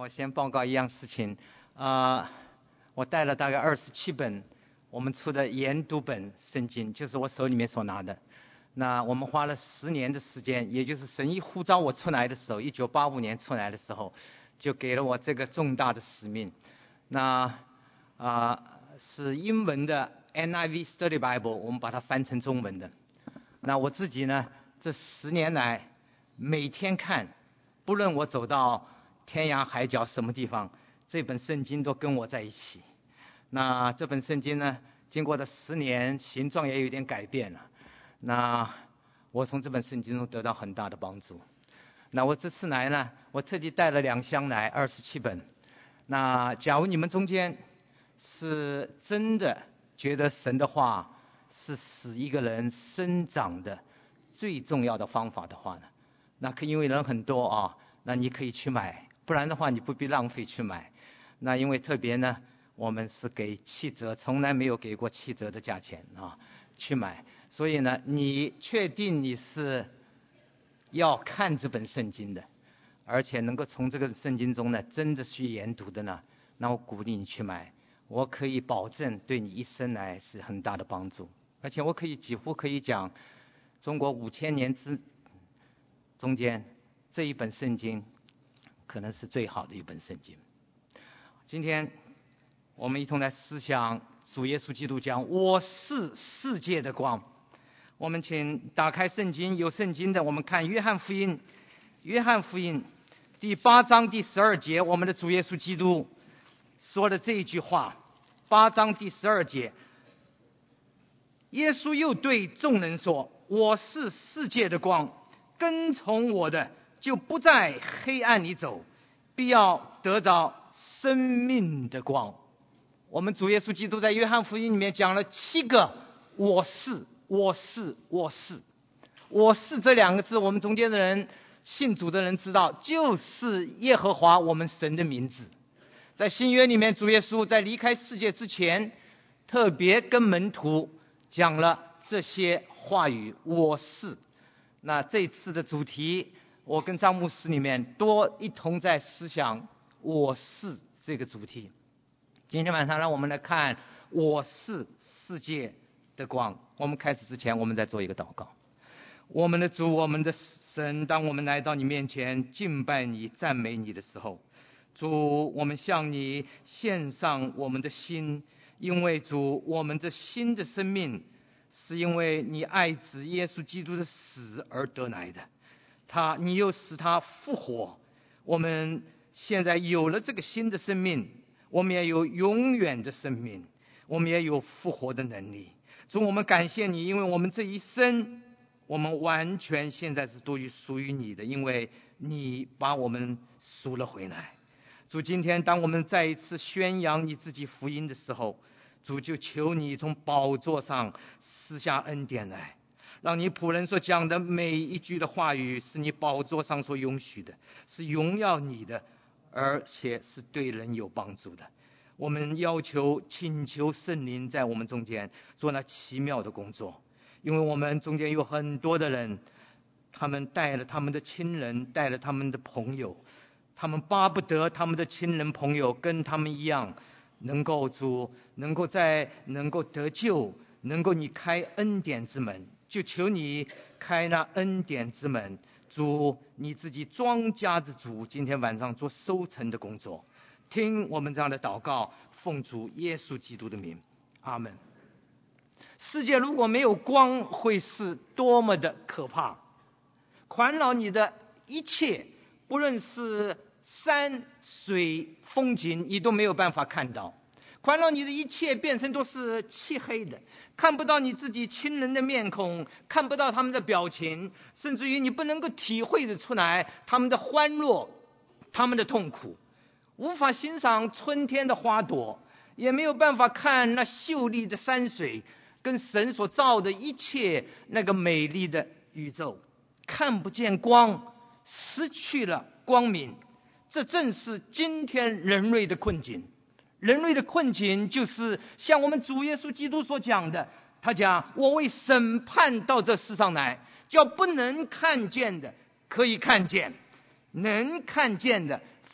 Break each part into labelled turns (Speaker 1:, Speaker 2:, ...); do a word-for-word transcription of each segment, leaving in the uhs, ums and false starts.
Speaker 1: 我先报告一样事情，啊、呃，我带了大概二十七本我们出的研读本圣经，就是我手里面所拿的。那我们花了十年的时间，也就是神一呼召我出来的时候，一九八五年出来的时候，就给了我这个重大的使命。那啊、呃、是英文的 N I V Study Bible， 我们把它翻成中文的。那我自己呢，这十年来每天看，不论我走到天涯海角什么地方，这本圣经都跟我在一起。那这本圣经呢，经过了十年，形状也有点改变了。那我从这本圣经中得到很大的帮助。那我这次来呢，我特地带了两箱来，二十七本。那假如你们中间是真的觉得神的话是使一个人生长的最重要的方法的话呢，那可因为人很多啊，那你可以去买，不然的话你不必浪费去买。那因为特别呢，我们是给七折，从来没有给过七折的价钱啊，去买。所以呢，你确定你是要看这本圣经的，而且能够从这个圣经中呢真的去研读的呢，那我鼓励你去买。我可以保证对你一生来是很大的帮助，而且我可以几乎可以讲，中国五千年之中间这一本圣经可能是最好的一本圣经。今天我们一同来思想主耶稣基督讲我是世界的光。我们请打开圣经，有圣经的我们看约翰福音，约翰福音第八章第十二节，我们的主耶稣基督说的这一句话。八章第十二节，耶稣又对众人说，我是世界的光，跟从我的就不在黑暗里走，必要得着生命的光。我们主耶稣基督在约翰福音里面讲了七个我是我是我是我是这两个字，我们中间的人信主的人知道，就是耶和华我们神的名字。在新约里面，主耶稣在离开世界之前，特别跟门徒讲了这些话语，我是。那这次的主题，我跟张牧师里面多一同在思想我是这个主题。今天晚上让我们来看我是世界的光。我们开始之前，我们再做一个祷告。我们的主，我们的神，当我们来到你面前敬拜你赞美你的时候，主，我们向你献上我们的心，因为主，我们这新的生命是因为你爱子耶稣基督的死而得来的，他你又使他复活，我们现在有了这个新的生命，我们也有永远的生命，我们也有复活的能力。主，我们感谢你，因为我们这一生我们完全现在是都属于你的，因为你把我们赎了回来。主，今天当我们再一次宣扬你自己福音的时候，主就求你从宝座上施下恩典来，让你仆人所讲的每一句的话语是你宝座上所允许的，是荣耀你的，而且是对人有帮助的。我们要求请求圣灵在我们中间做那奇妙的工作，因为我们中间有很多的人，他们带了他们的亲人，带了他们的朋友，他们巴不得他们的亲人朋友跟他们一样，能够主能够在能够得救，能够你开恩典之门，就求你开那恩典之门。主，你自己庄稼之主，今天晚上做收成的工作，听我们这样的祷告，奉主耶稣基督的名，阿们。世界如果没有光，会是多么的可怕！环绕你的一切，不论是山水风景，你都没有办法看到。环绕你的一切变成都是漆黑的，看不到你自己亲人的面孔，看不到他们的表情，甚至于你不能够体会得出来他们的欢乐，他们的痛苦，无法欣赏春天的花朵，也没有办法看那秀丽的山水跟神所造的一切那个美丽的宇宙，看不见光，失去了光明。这正是今天人类的困境。人类的困境就是像我们主耶稣基督所讲的，他讲我为审判到这世上来，叫不能看见的可以看见，能看见的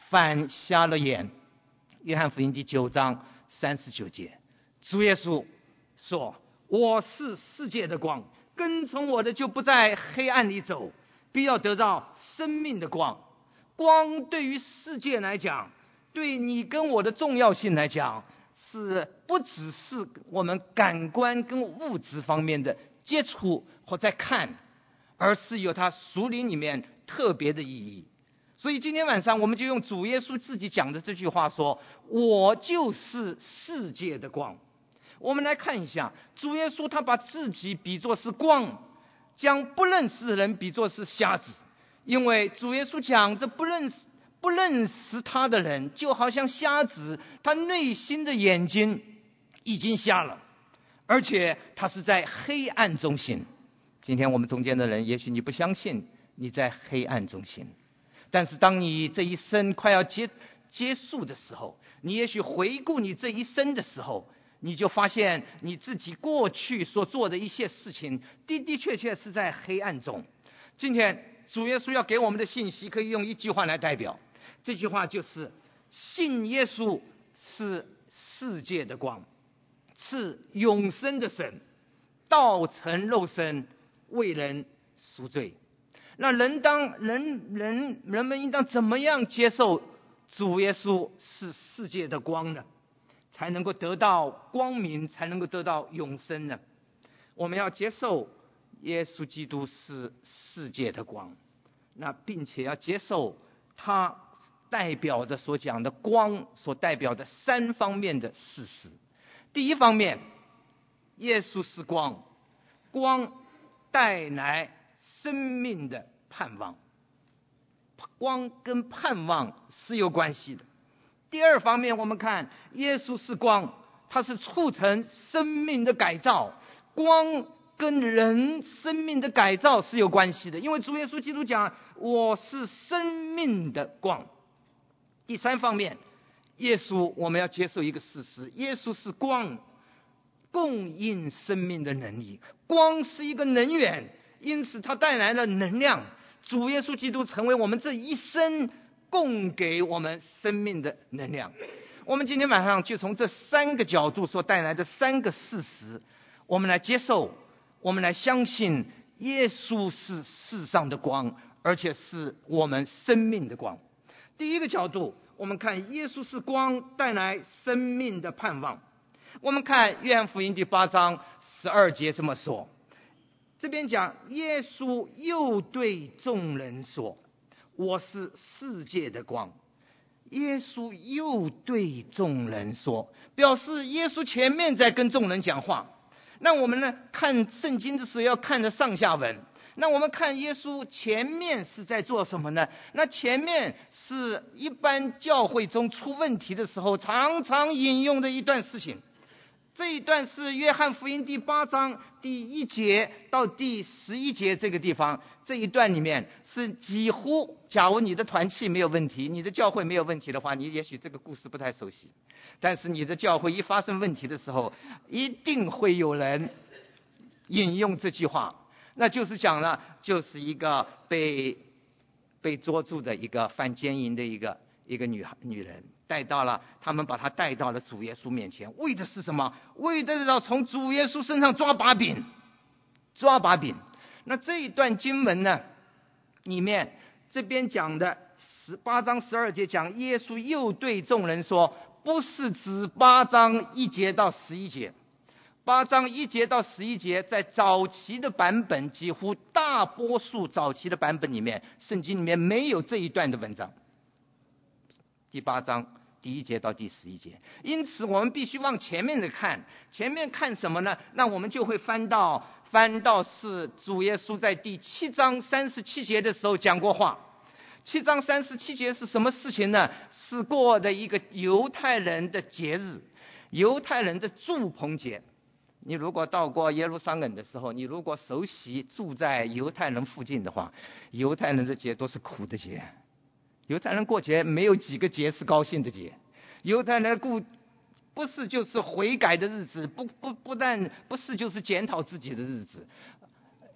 Speaker 1: 反瞎了眼。约翰福音第九章三十九节，主耶稣说：我是世界的光，跟从我的就不在黑暗里走，必要得到生命的光。光对于世界来讲，对你跟我的重要性来讲，是不只是我们感官跟物质方面的接触或在看，而是有它属灵里面特别的意义。所以今天晚上我们就用主耶稣自己讲的这句话说：我就是世界的光。我们来看一下，主耶稣他把自己比作是光，将不认识的人比作是瞎子。因为主耶稣讲，这不认识不认识他的人就好像瞎子，他内心的眼睛已经瞎了，而且他是在黑暗中行。今天我们中间的人，也许你不相信你在黑暗中行，但是当你这一生快要结结束的时候，你也许回顾你这一生的时候，你就发现你自己过去所做的一些事情的的确确是在黑暗中。今天主耶稣要给我们的信息可以用一句话来代表，这句话就是：信耶稣是世界的光，是永生的神，道成肉身，为人赎罪。那人当人人人们应当怎么样接受主耶稣是世界的光呢？才能够得到光明，才能够得到永生呢？我们要接受耶稣基督是世界的光，那并且要接受他代表的所讲的光所代表的三方面的事实。第一方面，耶稣是光，光带来生命的盼望，光跟盼望是有关系的。第二方面，我们看耶稣是光，它是促成生命的改造，光跟人生命的改造是有关系的，因为主耶稣基督讲：我是生命的光。第三方面，耶稣我们要接受一个事实，耶稣是光，供应生命的能力。光是一个能源，因此它带来了能量。主耶稣基督成为我们这一生供给我们生命的能量。我们今天晚上就从这三个角度所带来的三个事实，我们来接受，我们来相信耶稣是世上的光，而且是我们生命的光。第一个角度，我们看耶稣是光，带来生命的盼望。我们看约翰福音第八章十二节这么说，这边讲耶稣又对众人说：我是世界的光。耶稣又对众人说，表示耶稣前面在跟众人讲话。那我们呢，看圣经的时候要看着上下文。那我们看耶稣前面是在做什么呢？那前面是一般教会中出问题的时候常常引用的一段事情。这一段是约翰福音第八章第一节到第十一节这个地方，这一段里面是几乎，假如你的团契没有问题，你的教会没有问题的话，你也许这个故事不太熟悉。但是你的教会一发生问题的时候，一定会有人引用这句话，那就是讲了，就是一个被被捉住的一个犯奸淫的一个一个女女人，带到了，他们把她带到了主耶稣面前，为的是什么？为的是要从主耶稣身上抓把柄，抓把柄。那这一段经文呢，里面这边讲的十八章十二节讲，耶稣又对众人说，不是指八章一节到十一节。八章一节到十一节，在早期的版本，几乎大多数早期的版本里面，圣经里面没有这一段的文章。第八章第一节到第十一节，因此我们必须往前面的看。前面看什么呢？那我们就会翻到翻到是主耶稣在第七章三十七节的时候讲过话。七章三十七节是什么事情呢？是过的一个犹太人的节日，犹太人的住棚节。你如果到过耶路撒冷的时候，你如果熟悉住在犹太人附近的话，犹太人的节都是苦的节。犹太人过节没有几个节是高兴的节，犹太人过不是就是悔改的日子，不不不但不是就是检讨自己的日子。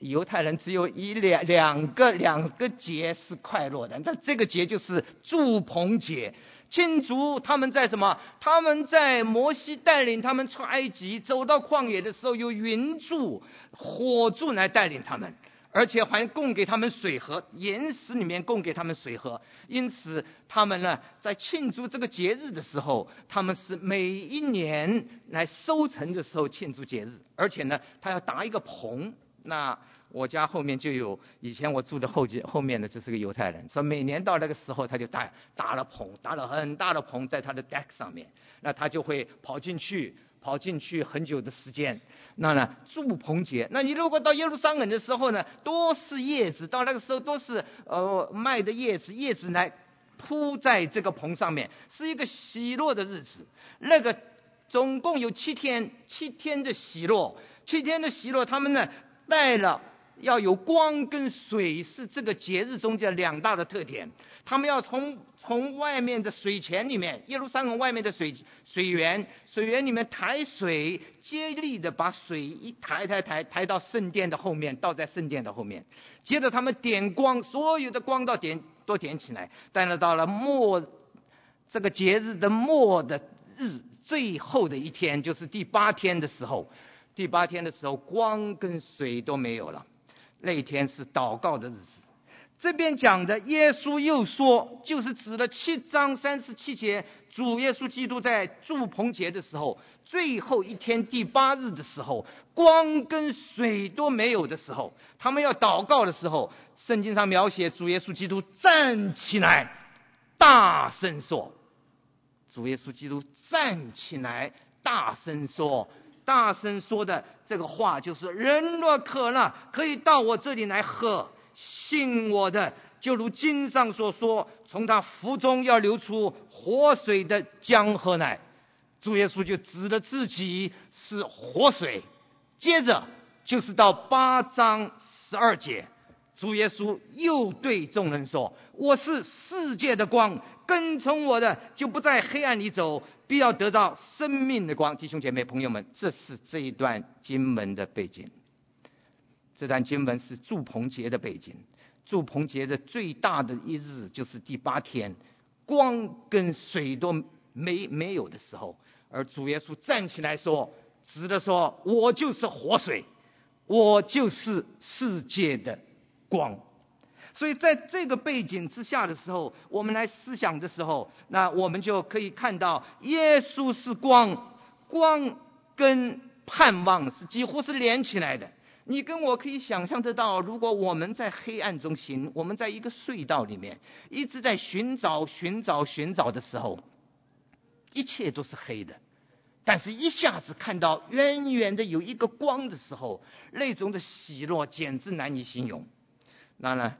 Speaker 1: 犹太人只有一两两个两个节是快乐的，那这个节就是住棚节。庆祝他们在什么？他们在摩西带领他们出埃及，走到旷野的时候，有云柱、火柱来带领他们，而且还供给他们水喝，岩石里面供给他们水喝。因此，他们呢，在庆祝这个节日的时候，他们是每一年来收成的时候庆祝节日，而且呢，他要搭一个棚。那我家后面就有，以前我住的后后面呢就是个犹太人，所以每年到那个时候他就搭搭了棚，搭了很大的棚在他的 deck 上面，那他就会跑进去跑进去很久的时间。那呢住棚节，那你如果到耶路撒冷的时候呢，都是叶子，到那个时候都是呃麦的叶子，叶子来铺在这个棚上面，是一个喜乐的日子。那个总共有七天，七天的喜乐，七天的喜乐，他们呢带了要有光跟水，是这个节日中间两大的特点。他们要从从外面的水泉里面，耶路撒冷外面的水水源，水源里面抬水，接力的把水一抬抬抬抬到圣殿的后面，倒在圣殿的后面。接着他们点光，所有的光到点都点起来。但是到了末这个节日的末的日，最后的一天，就是第八天的时候，第八天的时候，光跟水都没有了。那一天是祷告的日子。这边讲的耶稣又说，就是指了七章三十七节，主耶稣基督在住棚节的时候，最后一天第八日的时候，光跟水都没有的时候，他们要祷告的时候，圣经上描写主耶稣基督站起来大声说，主耶稣基督站起来大声说，大声说的这个话就是人若渴了，可以到我这里来喝，信我的，就如经上所说，从他腹中要流出活水的江河来。主耶稣就指了自己是活水。接着就是到八章十二节，主耶稣又对众人说，我是世界的光，跟从我的就不在黑暗里走，必要得到生命的光。弟兄姐妹朋友们，这是这一段经文的背景。这段经文是住棚节的背景。住棚节的最大的一日就是第八天，光跟水都没没有的时候，而主耶稣站起来说，指的说，我就是活水，我就是世界的光。所以在这个背景之下的时候，我们来思想的时候，那我们就可以看到耶稣是光，光跟盼望是几乎是连起来的。你跟我可以想象得到，如果我们在黑暗中行，我们在一个隧道里面一直在寻找寻找寻找的时候，一切都是黑的，但是一下子看到远远的有一个光的时候，那种的喜乐简直难以形容。那呢，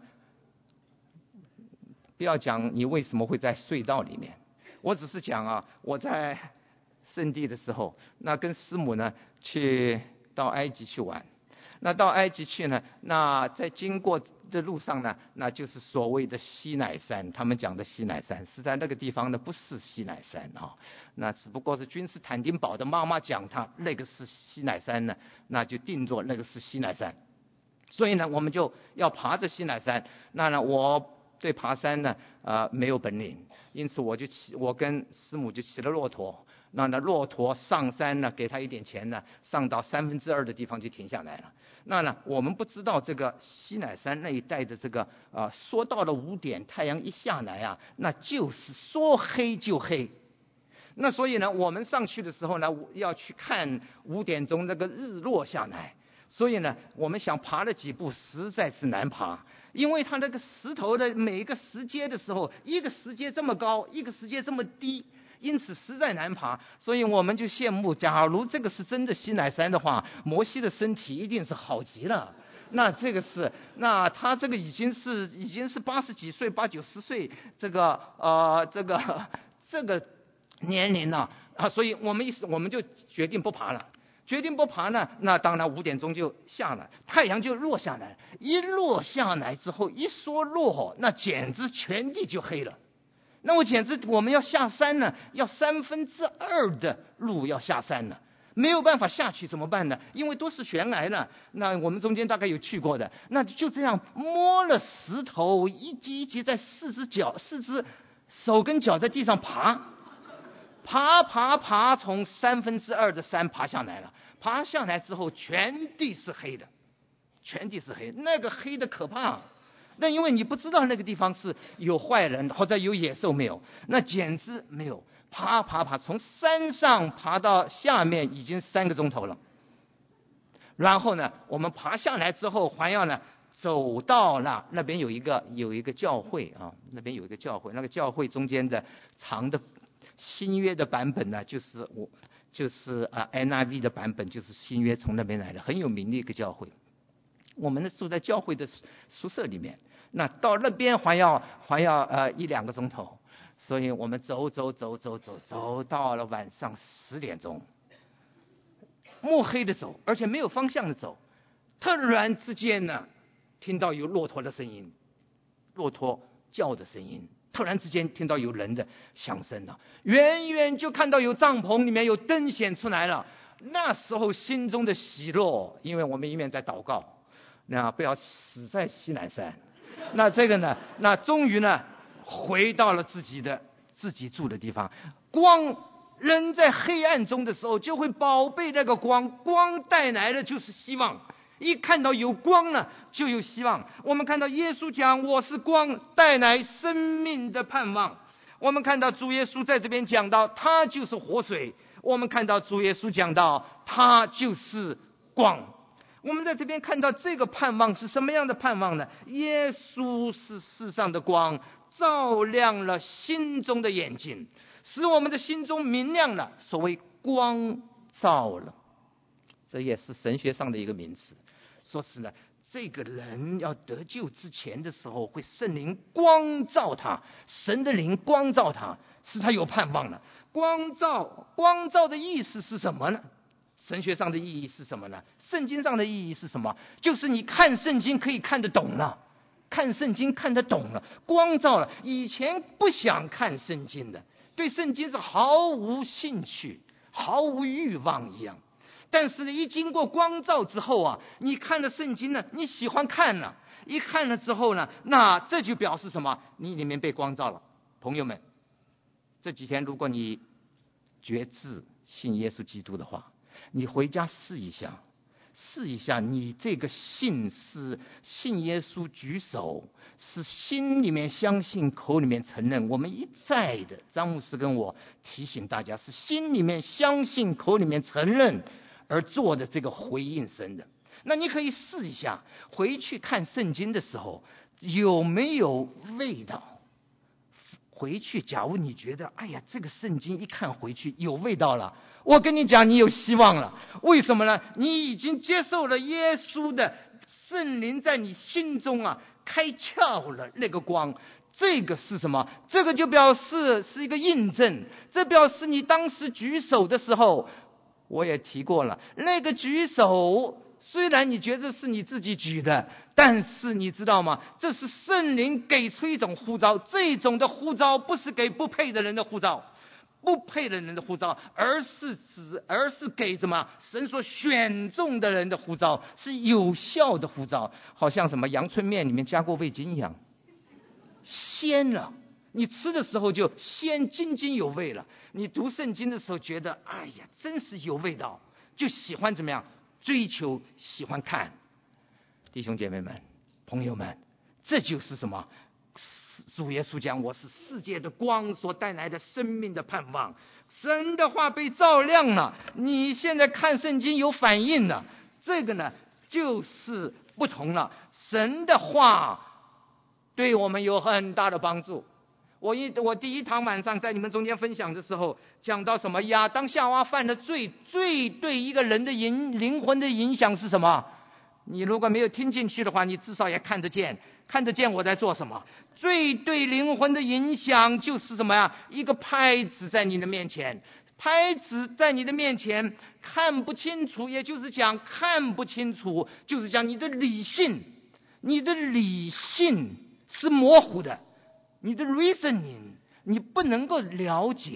Speaker 1: 不要讲你为什么会在隧道里面，我只是讲啊，我在圣地的时候，那跟师母呢去到埃及去玩。那到埃及去呢，那在经过的路上呢，那就是所谓的西乃山，他们讲的西乃山是在那个地方呢，不是西乃山啊，那只不过是君士坦丁堡的妈妈讲他那个是西乃山呢，那就定做那个是西乃山。所以呢，我们就要爬着西乃山。那呢，我对爬山呢，呃，没有本领，因此我就骑，我跟师母就骑了骆驼。那呢，骆驼上山呢，给他一点钱呢，上到三分之二的地方就停下来了。那呢，我们不知道这个西乃山那一带的这个啊、呃，说到了五点，太阳一下来啊，那就是说黑就黑。那所以呢，我们上去的时候呢，要去看五点钟那个日落下来。所以呢，我们想爬了几步，实在是难爬，因为它那个石头的每一个石阶的时候，一个石阶这么高，一个石阶这么低。因此实在难爬，所以我们就羡慕，假如这个是真的西乃山的话，摩西的身体一定是好极了。那这个是，那他这个已经是已经是八十几岁、八九十岁，这个呃这个这个年龄了啊，所以我们一我们就决定不爬了。决定不爬呢，那当然五点钟就下来，太阳就落下来，一落下来之后，一说落，那简直全地就黑了。那我简直我们要下山呢，要三分之二的路要下山了。 没有办法下去怎么办呢？因为都是悬崖呢。那我们中间大概有去过的，那就这样摸了石头，一级一级在四只脚、四只手跟脚在地上爬，爬爬爬，从三分之二的山爬下来了。爬下来之后，全地是黑的，全地是黑，那个黑的可怕。那因为你不知道那个地方是有坏人或者有野兽没有，那简直没有。爬爬爬，从山上爬到下面已经三个钟头了。然后呢，我们爬下来之后，还要呢走到了那边有一个有一个教会啊，那边有一个教会，那个教会中间的长的新约的版本呢，就是我就是啊 N I V 的版本，就是新约从那边来的，很有名的一个教会。我们呢住在教会的宿舍里面，那到那边还要还要呃一两个钟头。所以我们走走走走走走到了晚上十点钟，摸黑的走，而且没有方向的走。突然之间呢，听到有骆驼的声音，骆驼叫的声音。突然之间听到有人的响声了，远远就看到有帐篷里面有灯显出来了。那时候心中的喜乐，因为我们一面在祷告，那不要死在西南山。那这个呢，那终于呢。回到了自己的自己住的地方。光人在黑暗中的时候就会宝贝那个光，光带来的就是希望。一看到有光呢，就有希望。我们看到耶稣讲我是光，带来生命的盼望。我们看到主耶稣在这边讲到他就是活水，我们看到主耶稣讲到他就是光。我们在这边看到这个盼望是什么样的盼望呢？耶稣是世上的光，照亮了心中的眼睛，使我们的心中明亮了。所谓光照了，这也是神学上的一个名词。说是呢，这个人要得救之前的时候，会圣灵光照他，神的灵光照他，使他有盼望了。光照，光照的意思是什么呢？神学上的意义是什么呢？圣经上的意义是什么？就是你看圣经可以看得懂了，看圣经看得懂了，光照了。以前不想看圣经的，对圣经是毫无兴趣、毫无欲望一样。但是呢，一经过光照之后啊，你看了圣经呢，你喜欢看了，一看了之后呢，那这就表示什么？你里面被光照了。朋友们，这几天如果你决志信耶稣基督的话，你回家试一下，试一下，你这个信是信耶稣举手，是心里面相信，口里面承认。我们一再的，张牧师跟我提醒大家，是心里面相信，口里面承认而做的这个回应神的。那你可以试一下，回去看圣经的时候有没有味道。回去假如你觉得哎呀这个圣经一看回去有味道了，我跟你讲你有希望了。为什么呢？你已经接受了耶稣的圣灵在你心中啊开窍了那个光。这个是什么？这个就表示是一个印证，这表示你当时举手的时候，我也提过了，那个举手虽然你觉得是你自己举的，但是你知道吗？这是圣灵给出一种呼召，这种的呼召不是给不配的人的呼召，不配的人的呼召，而是指而是给什么？神所选中的人的呼召，是有效的呼召，好像什么阳春面里面加过味精一样，鲜了。你吃的时候就鲜津津有味了。你读圣经的时候觉得，哎呀，真是有味道，就喜欢怎么样？追求，喜欢看。弟兄姐妹们，朋友们，这就是什么？主耶稣讲我是世界的光所带来的生命的盼望。神的话被照亮了，你现在看圣经有反应了，这个呢就是不同了。神的话对我们有很大的帮助。我一我第一堂晚上在你们中间分享的时候，讲到什么？亚当夏娃犯的罪，罪对一个人的影灵魂的影响是什么？你如果没有听进去的话，你至少也看得见，看得见我在做什么。罪对灵魂的影响就是什么呀？一个拍子在你的面前，拍子在你的面前看不清楚，也就是讲看不清楚，就是讲你的理性，你的理性是模糊的。你的 reasoning 你不能够了解，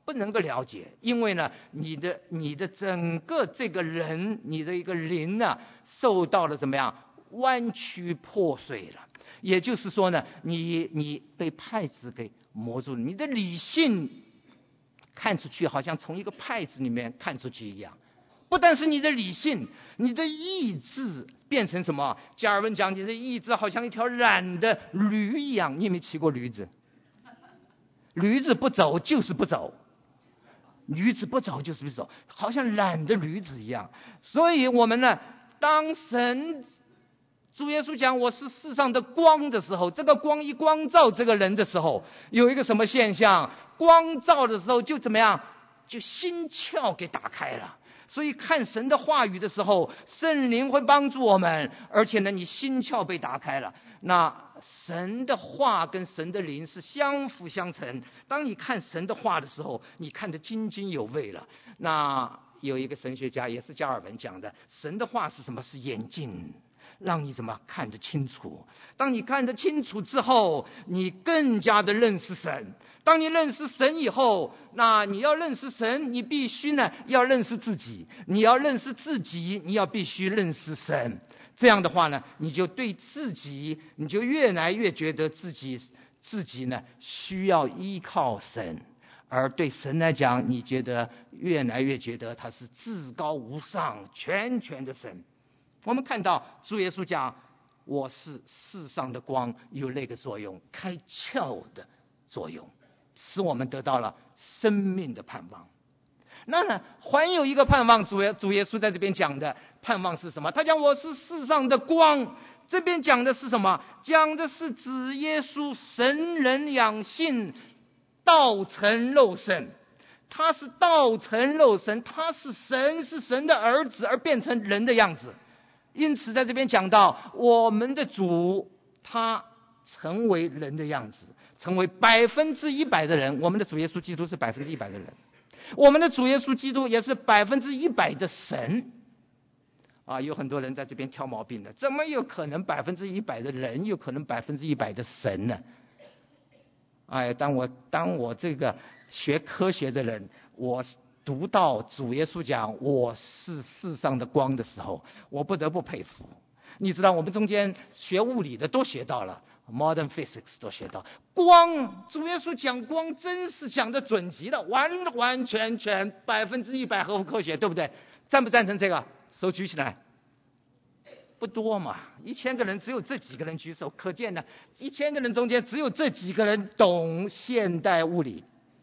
Speaker 1: 不能够了解，因为呢，你的你的整个这个人，你的一个灵呢，受到了怎么样弯曲破碎了。也就是说呢，你你被派子给磨住了，你的理性看出去好像从一个派子里面看出去一样。不但是你的理性，你的意志变成什么？加尔文讲你的意志好像一条懒的驴一样。你有没有骑过驴子？驴子不走就是不走，驴子不走就是不走，好像懒的驴子一样。所以我们呢，当神主耶稣讲我是世上的光的时候，这个光一光照这个人的时候，有一个什么现象？光照的时候就怎么样？就心窍给打开了。所以看神的话语的时候，圣灵会帮助我们，而且呢，你心窍被打开了。那神的话跟神的灵是相辅相成。当你看神的话的时候，你看得津津有味了。那有一个神学家也是加尔文讲的，神的话是什么？是眼镜，让你怎么看得清楚。当你看得清楚之后，你更加的认识神。当你认识神以后，那你要认识神，你必须呢要认识自己。你要认识自己，你要必须认识神。这样的话呢，你就对自己，你就越来越觉得自己自己呢需要依靠神。而对神来讲，你觉得越来越觉得他是至高无上全权的神。我们看到主耶稣讲我是世上的光，有那个作用，开窍的作用，使我们得到了生命的盼望。那呢，还有一个盼望，主耶主耶稣在这边讲的盼望是什么？他讲我是世上的光，这边讲的是什么？讲的是指耶稣神人两性，道成肉身。他是道成肉身，他是神，是神的儿子，而变成人的样子。因此在这边讲到我们的主，他成为人的样子，成为百分之一百的人。我们的主耶稣基督是百分之一百的人，我们的主耶稣基督也是百分之一百的神啊！有很多人在这边挑毛病的，怎么有可能百分之一百的人，有可能百分之一百的神呢？哎，当我当我这个学科学的人，我读到主耶稣讲我是世上的光的时候，我不得不佩服。你知道我们中间学物理的都学到了 modern physics 都学到光，主耶稣讲光真是讲得准极的，完完全全百分之一百合乎科学，对不对？赞不赞成这个？手举起来。不多嘛，一千个人只有这几个人举手，可见呢，一千个人中间只有这几个人懂现代物理。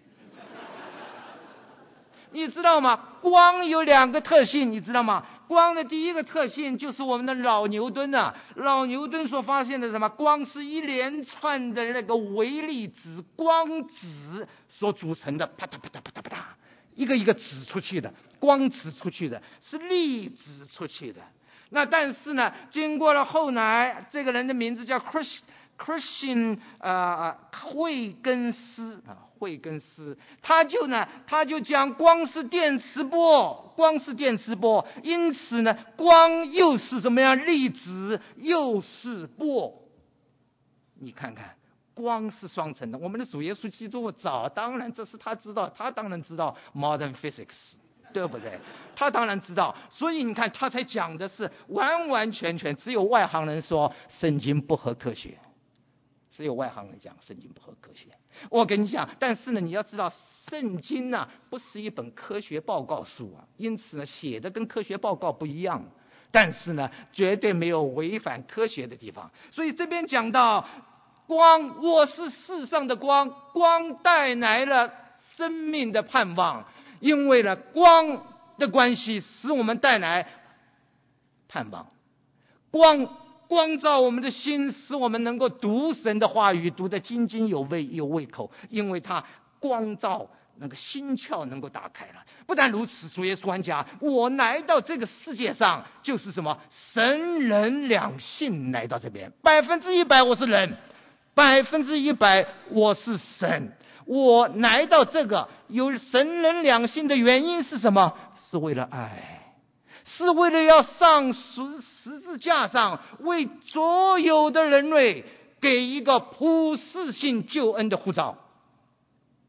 Speaker 1: 你知道吗？光有两个特性，你知道吗？光的第一个特性就是我们的老牛顿啊，老牛顿所发现的什么？光是一连串的那个微粒子光子所组成的，啪嗒啪嗒啪嗒啪嗒，一个一个子出去的，光子出去的，是粒子出去的。那但是呢，经过了后来，这个人的名字叫 Chris Christian 呃惠根斯啊，惠根斯，他就呢，他就讲光是电磁波，光是电磁波，因此呢，光又是什么样？粒子又是波。你看看，光是双层的。我们的主耶稣基督早，当然这是他知道，他当然知道 modern physics。对不对？他当然知道，所以你看他才讲的是完完全全，只有外行人说圣经不合科学，只有外行人讲圣经不合科学。我跟你讲，但是呢，你要知道圣经呢、啊、不是一本科学报告书啊，因此呢写的跟科学报告不一样，但是呢绝对没有违反科学的地方。所以这边讲到光，我是世上的光，光带来了生命的盼望。因为呢，光的关系使我们带来盼望，光光照我们的心，使我们能够读神的话语，读得津津有味有胃口，因为它光照那个心窍能够打开了。不但如此，主耶稣讲，我来到这个世界上就是什么？神人两性来到这边，百分之一百我是人，百分之一百我是神。我来到这个有神人两性的原因是什么？是为了爱，是为了要上十十字架上为所有的人类给一个普世性救恩的呼召。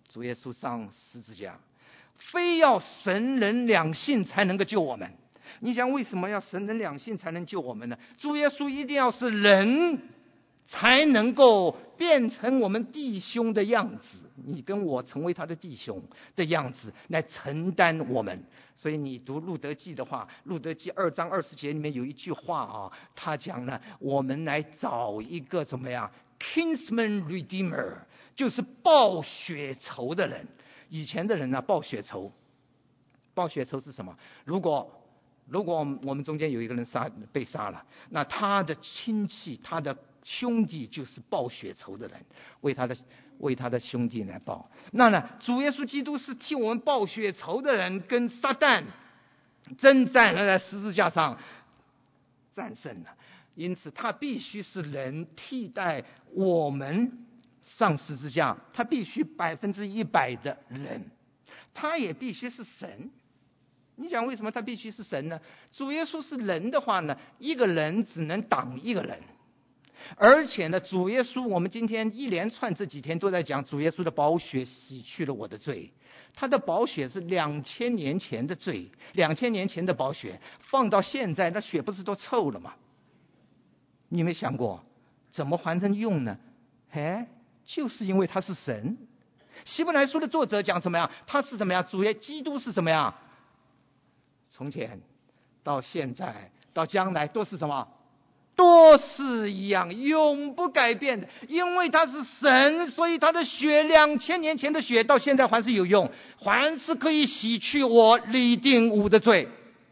Speaker 1: 主耶稣上十字架，非要神人两性才能够救我们。你想为什么要神人两性才能救我们呢？主耶稣一定要是人才能够变成我们弟兄的样子，你跟我成为他的弟兄的样子来承担我们。所以你读路德记的话，路德记二章二十节里面有一句话啊，他讲呢，我们来找一个怎么样 kinsman redeemer， 就是报血仇的人。以前的人呢、啊、报血仇，报血仇是什么？如果如果我们中间有一个人杀被杀了，那他的亲戚他的兄弟就是报血仇的人，为他的为他的兄弟来报。那呢，主耶稣基督是替我们报血仇的人，跟撒旦征战而在十字架上战胜了。因此他必须是人替代我们上十字架，他必须百分之一百的人，他也必须是神。你想为什么他必须是神呢？主耶稣是人的话呢，一个人只能挡一个人。而且呢，主耶稣，我们今天一连串这几天都在讲主耶稣的宝血洗去了我的罪。他的宝血是两千年前的罪，两千年前的宝血放到现在，那血不是都臭了吗？你有没有想过怎么还能用呢？哎，就是因为他是神。希伯来书的作者讲怎么样？他是怎么样？主耶基督是怎么样？从前到现在到将来都是什么？都是一样，永不改变的。因为他是神，所以他的血，两千年前的血到现在还是有用，还是可以洗去我立定五的罪。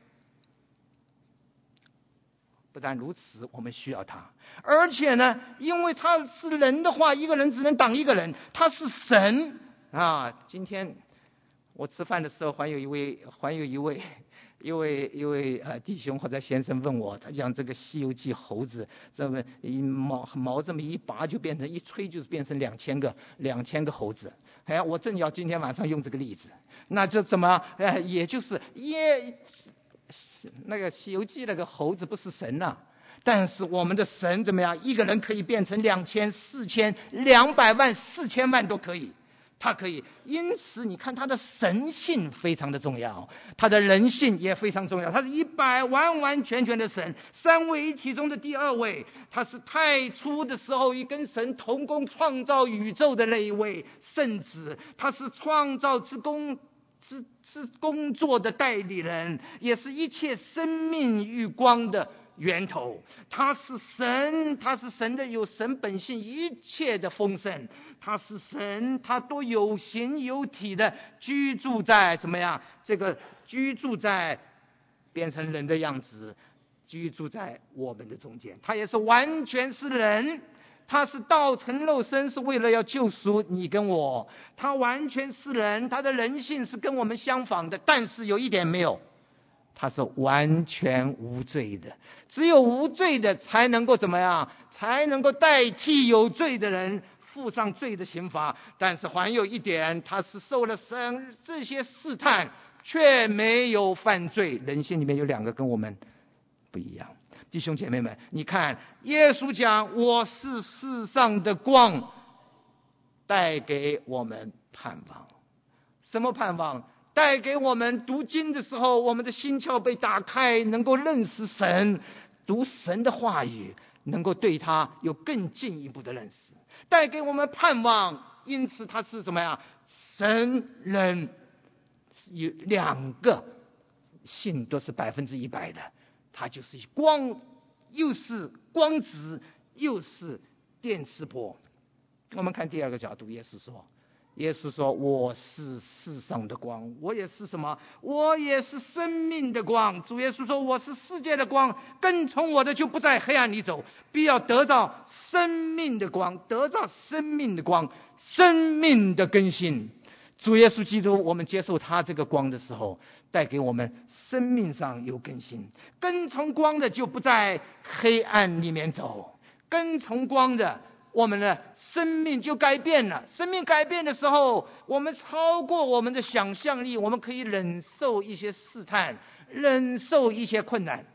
Speaker 1: 不但如此，我们需要他，而且呢，因为他是人的话，一个人只能挡一个人，他是神啊。今天我吃饭的时候，还有一位还有一位一位一位呃弟兄或者先生问我，他讲这个《西游记》猴子这么一毛毛这么一拔就变成一吹就是变成两千个两千个猴子。哎，我正要今天晚上用这个例子，那就怎么呃也就是也那个《西游记》那个猴子不是神呐、啊，但是我们的神怎么样？一个人可以变成两千、四千、两百万、四千万都可以。他可以，因此你看他的神性非常的重要，他的人性也非常重要。他是一百完完全全的神，三位一体中的第二位。他是太初的时候一跟神同工创造宇宙的那一位圣子，他是创造之工之之工作的代理人，也是一切生命与光的源头。他是神，他是神的有神本性一切的丰盛。他是神，他都有形有体的居住在怎么样？这个居住在变成人的样子，居住在我们的中间。他也是完全是人，他是道成肉身，是为了要救赎你跟我。他完全是人，他的人性是跟我们相仿的，但是有一点没有，他是完全无罪的。只有无罪的才能够怎么样？才能够代替有罪的人付上罪的刑罚。但是还有一点，他是受了神这些试探，却没有犯罪。人性里面有两个跟我们不一样。弟兄姐妹们，你看耶稣讲我是世上的光，带给我们盼望。什么盼望？带给我们读经的时候，我们的心窍被打开，能够认识神，读神的话语，能够对他有更进一步的认识，带给我们盼望。因此他是什么呀？神人有两个性都是百分之一百的，他就是光，又是光子，又是电磁波。我们看第二个角度，耶稣说耶稣说我是世上的光，我也是什么？我也是生命的光。主耶稣说我是世界的光，跟从我的就不在黑暗里走，必要得到生命的光，得到生命的光，生命的更新。主耶稣基督，我们接受他这个光的时候，带给我们生命上有更新。跟从光的就不在黑暗里面走，跟从光的我们的生命就改变了。生命改变的时候，我们超过我们的想象力，我们可以忍受一些试探，忍受一些困难。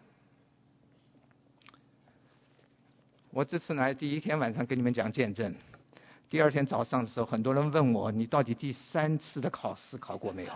Speaker 1: 我这次来第一天晚上跟你们讲见证， 第二天早上的时候，很多人问我，你到底第三次的考试考过没有？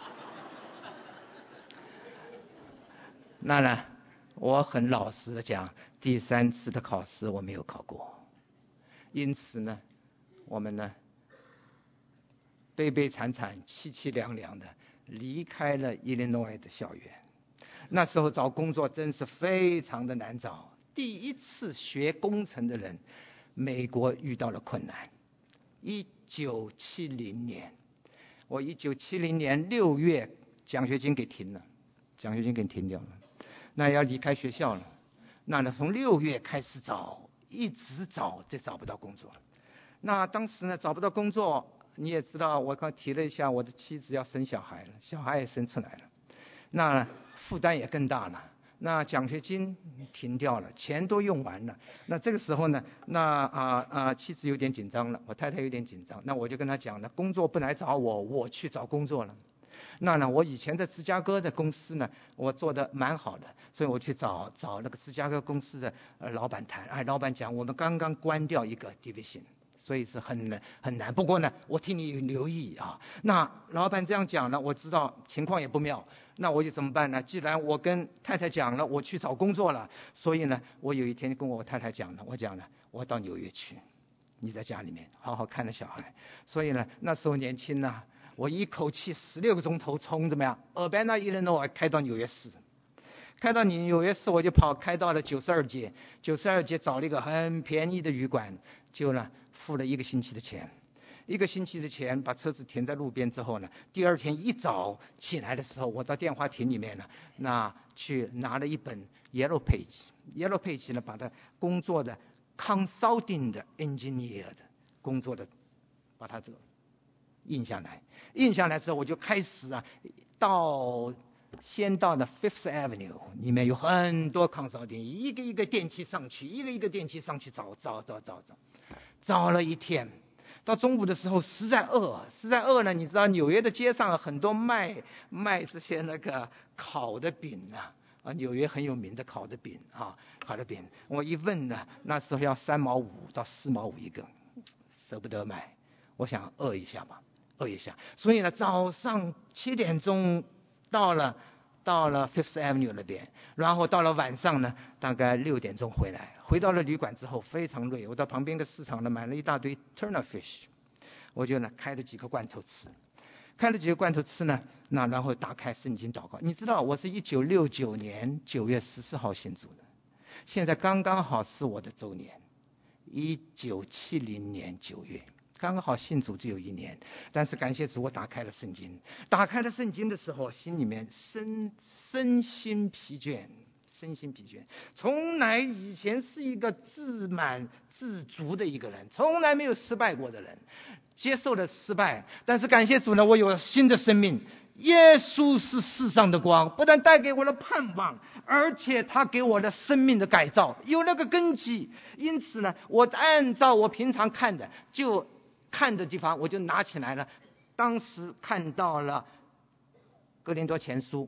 Speaker 1: 那呢，我很老实的讲，第三次的考试我没有考过。因此呢，我们呢，悲悲惨惨、凄凄凉凉的离开了伊利诺伊的校园。那时候找工作真是非常的难找。第一次学工程的人，美国遇到了困难。一九七零年，我一九七零年六月奖学金给停了，奖学金给停掉了，那要离开学校了。那呢，从六月开始找，一直找，就找不到工作。那当时呢，找不到工作，你也知道，我刚提了一下，我的妻子要生小孩了，小孩也生出来了，那负担也更大了。那奖学金停掉了，钱都用完了。那这个时候呢，那啊啊，妻子有点紧张了，我太太有点紧张。那我就跟她讲了，工作不来找我，我去找工作了。那呢，我以前在芝加哥的公司呢，我做的蛮好的，所以我去找找那个芝加哥公司的呃老板谈。哎，老板讲我们刚刚关掉一个 division。所以是很难很难，不过呢，我替你留意啊。那老板这样讲了，我知道情况也不妙，那我就怎么办呢？既然我跟太太讲了，我去找工作了，所以呢，我有一天跟我太太讲了，我讲了，我到纽约去，你在家里面好好看着小孩。所以呢，那时候年轻呢，我一口气十六个钟头从怎么样 Urbana Illinois 开到纽约市。开到你纽约市，我就跑开到了九十二街，九十二街找了一个很便宜的旅馆，就呢付了一个星期的钱，一个星期的钱把车子停在路边之后呢，第二天一早起来的时候，我到电话亭里面呢，那去拿了一本 Yellow Page，Yellow Page 呢把它工作的 consulting 的 engineer 的工作的把它这个印下来，印下来之后我就开始啊到。先到了 Fifth Avenue， 里面有很多 consulting， 一个一个电梯上去，一个一个电梯上去找找找找找，找了一天。到中午的时候实在饿，实在饿呢，你知道纽约的街上很多卖卖这些那个烤的饼啊，啊，纽约很有名的烤的饼啊，烤的饼。我一问呢，那时候要三毛五到四毛五一个，舍不得买。我想饿一下吧，饿一下。所以呢，早上七点钟。到了，到了 Fifth Avenue 那边，然后到了晚上呢，大概六点钟回来。回到了旅馆之后非常累，我到旁边的市场呢买了一大堆 tuna fish， 我就呢开了几个罐头吃，开了几个罐头吃呢，那然后打开圣经祷告。你知道我是一九六九年九月十四号信主的，现在刚刚好是我的周年，一九七零年九月。刚好信主只有一年，但是感谢主，我打开了圣经。打开了圣经的时候，心里面身身心疲倦，身心疲倦。从来以前是一个自满自足的一个人，从来没有失败过的人，接受了失败，但是感谢主呢，我有了新的生命。耶稣是世上的光，不但带给我了盼望，而且他给我了生命的改造，有那个根基。因此呢，我按照我平常看的就。看的地方我就拿起来了，当时看到了哥林多前书，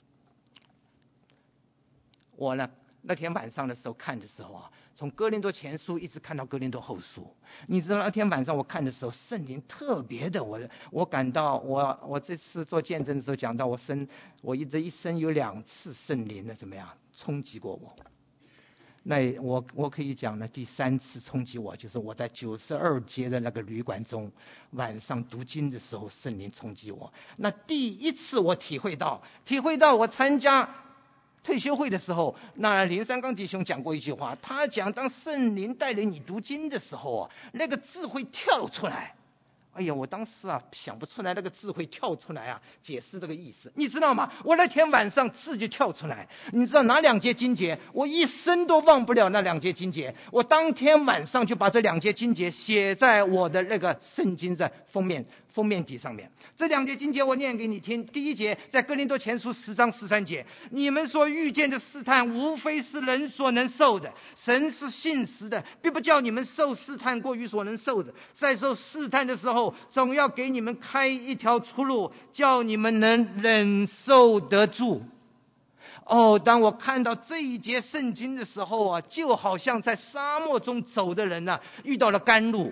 Speaker 1: 我呢那天晚上的时候看的时候啊，从哥林多前书一直看到哥林多后书。你知道那天晚上我看的时候，圣灵特别的，我我感到我我这次做见证的时候讲到我生我一直一生有两次圣灵的怎么样冲击过我。那我我可以讲呢，第三次冲击我，就是我在九十二街的那个旅馆中，晚上读经的时候，圣灵冲击我。那第一次我体会到，体会到我参加退休会的时候，那林三刚弟兄讲过一句话，他讲当圣灵带领你读经的时候啊，那个字会跳出来。哎呀，我当时啊想不出来那个字会跳出来啊，解释这个意思，你知道吗？我那天晚上字就跳出来，你知道哪两节经节？我一生都忘不了那两节经节。我当天晚上就把这两节经节写在我的那个圣经的封面封面底上面。这两节经节我念给你听。第一节在哥林多前书十章十三节，你们所遇见的试探，无非是人所能受的，神是信实的，必不叫你们受试探过于所能受的。在受试探的时候，总要给你们开一条出路，叫你们能忍受得住。哦，当我看到这一节圣经的时候啊，就好像在沙漠中走的人啊，遇到了甘露。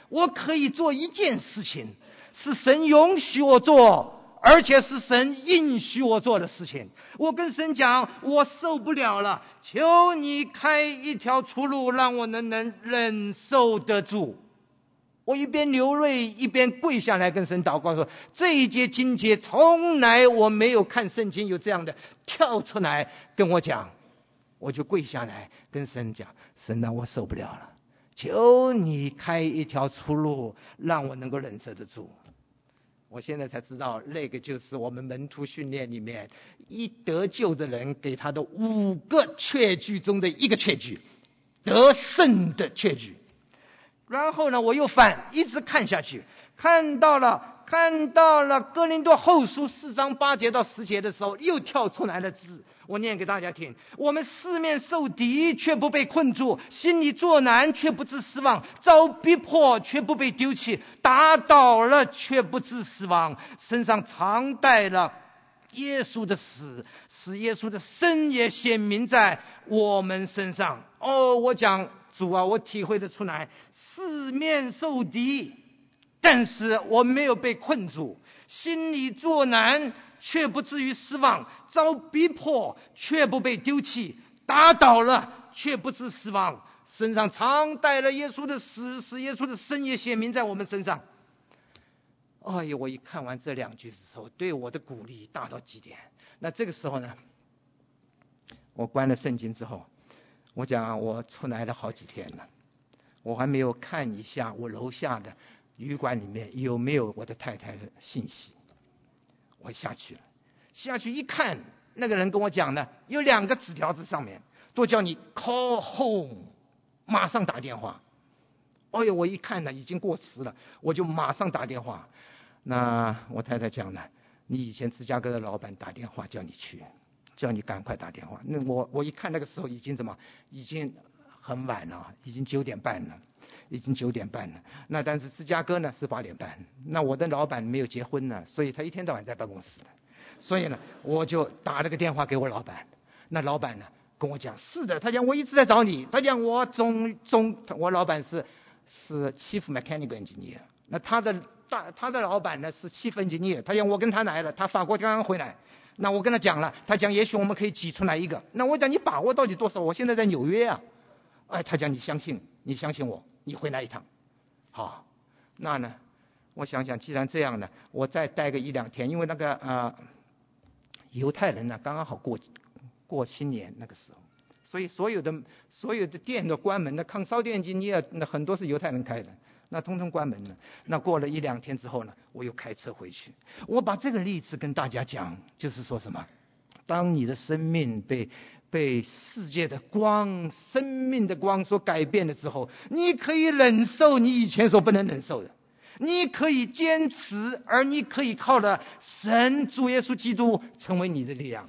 Speaker 1: 我可以做一件事情，是神允许我做，而且是神应许我做的事情。我跟神讲，我受不了了，求你开一条出路，让我能能忍受得住。我一边流泪一边跪下来跟神祷告说，这一节经节从来我没有看圣经有这样的跳出来跟我讲，我就跪下来跟神讲，神啊，我受不了了，求你开一条出路，让我能够忍受得住。我现在才知道，那个就是我们门徒训练里面一得救的人给他的五个确据中的一个确据，得胜的确据。然后呢，我又翻，一直看下去，看到了看到了哥林多后书四章八节到十节的时候，又跳出来了字，我念给大家听。我们四面受敌，却不被困住；心里作难，却不致失望；遭逼迫，却不被丢弃；打倒了，却不致死亡；身上常带了耶稣的死，使耶稣的生也显明在我们身上。哦，我讲主啊，我体会得出来，四面受敌，但是我没有被困住；心里作难，却不至于失望；遭逼迫，却不被丢弃；打倒了，却不致失望；身上常带了耶稣的死，使耶稣的生也显明在我们身上。哎呀，我一看完这两句的时候，对我的鼓励大到极点。那这个时候呢，我关了圣经之后，我讲我出来了好几天了，我还没有看一下我楼下的旅馆里面有没有我的太太的信息。我下去了，下去一看，那个人跟我讲呢，有两个纸条子上面都叫你 call home， 马上打电话。哎呦，我一看呢，已经过时了，我就马上打电话。那我太太讲了，你以前芝加哥的老板打电话叫你去，叫你赶快打电话。那我我一看那个时候已经怎么，已经很晚了，已经九点半了，已经九点半了。那但是芝加哥呢是八点半。那我的老板没有结婚呢，所以他一天到晚在办公室的。所以呢，我就打了个电话给我老板。那老板呢跟我讲，是的，他讲我一直在找你。他讲我总总，我老板是是 Chief Mechanical Engineer， 那他的大他的老板呢是 Chief Engineer， 他讲我跟他来了，他法国刚刚回来。那我跟他讲了，他讲也许我们可以挤出来一个。那我讲你把握到底多少？我现在在纽约啊。哎，他讲你相信，你相信我，你回来一趟。好，那呢，我想想，既然这样呢，我再待个一两天，因为那个呃犹太人呢刚刚好过过新年那个时候，所以所有的所有的店都关门的，康烧店经你那很多是犹太人开的，那通通关门了。那过了一两天之后呢，我又开车回去。我把这个例子跟大家讲，就是说什么？当你的生命被被世界的光、生命的光所改变了之后，你可以忍受你以前所不能忍受的，你可以坚持，而你可以靠着神主耶稣基督成为你的力量。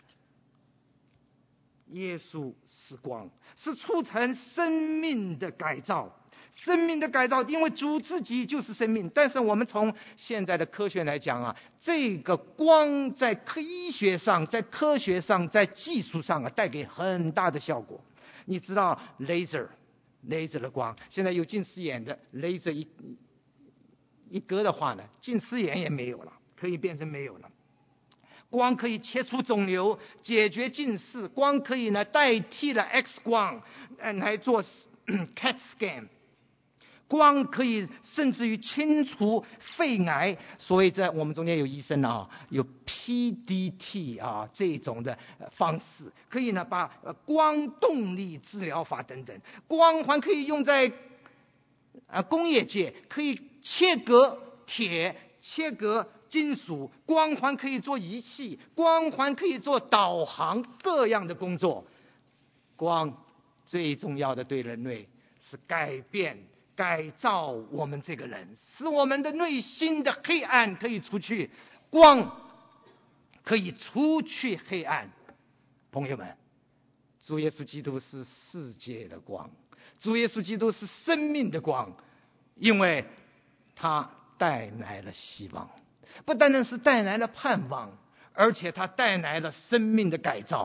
Speaker 1: 耶稣是光，是促成生命的改造。生命的改造，因为主自己就是生命。但是我们从现在的科学来讲啊，这个光在科医学上、在科学上、在技术上啊，带给很大的效果。你知道 laser laser 的光，现在有近视眼的 laser 一一割的话呢，近视眼也没有了，可以变成没有了。光可以切除肿瘤，解决近视。光可以呢代替了 X 光，呃，来做 C A T scan。光可以甚至于清除肺癌，所以在我们中间有医生啊，有 P D T 啊这种的方式，可以呢把光动力治疗法等等，光环可以用在啊工业界，可以切割铁、切割金属，光环可以做仪器，光环可以做导航，各样的工作。光最重要的对人类是改变。改造我们这个人，使我们的内心的黑暗可以出去，光可以除去黑暗。朋友们，主耶稣基督是世界的光，主耶稣基督是生命的光，因为他带来了希望，不单单是带来了盼望，而且他带来了生命的改造。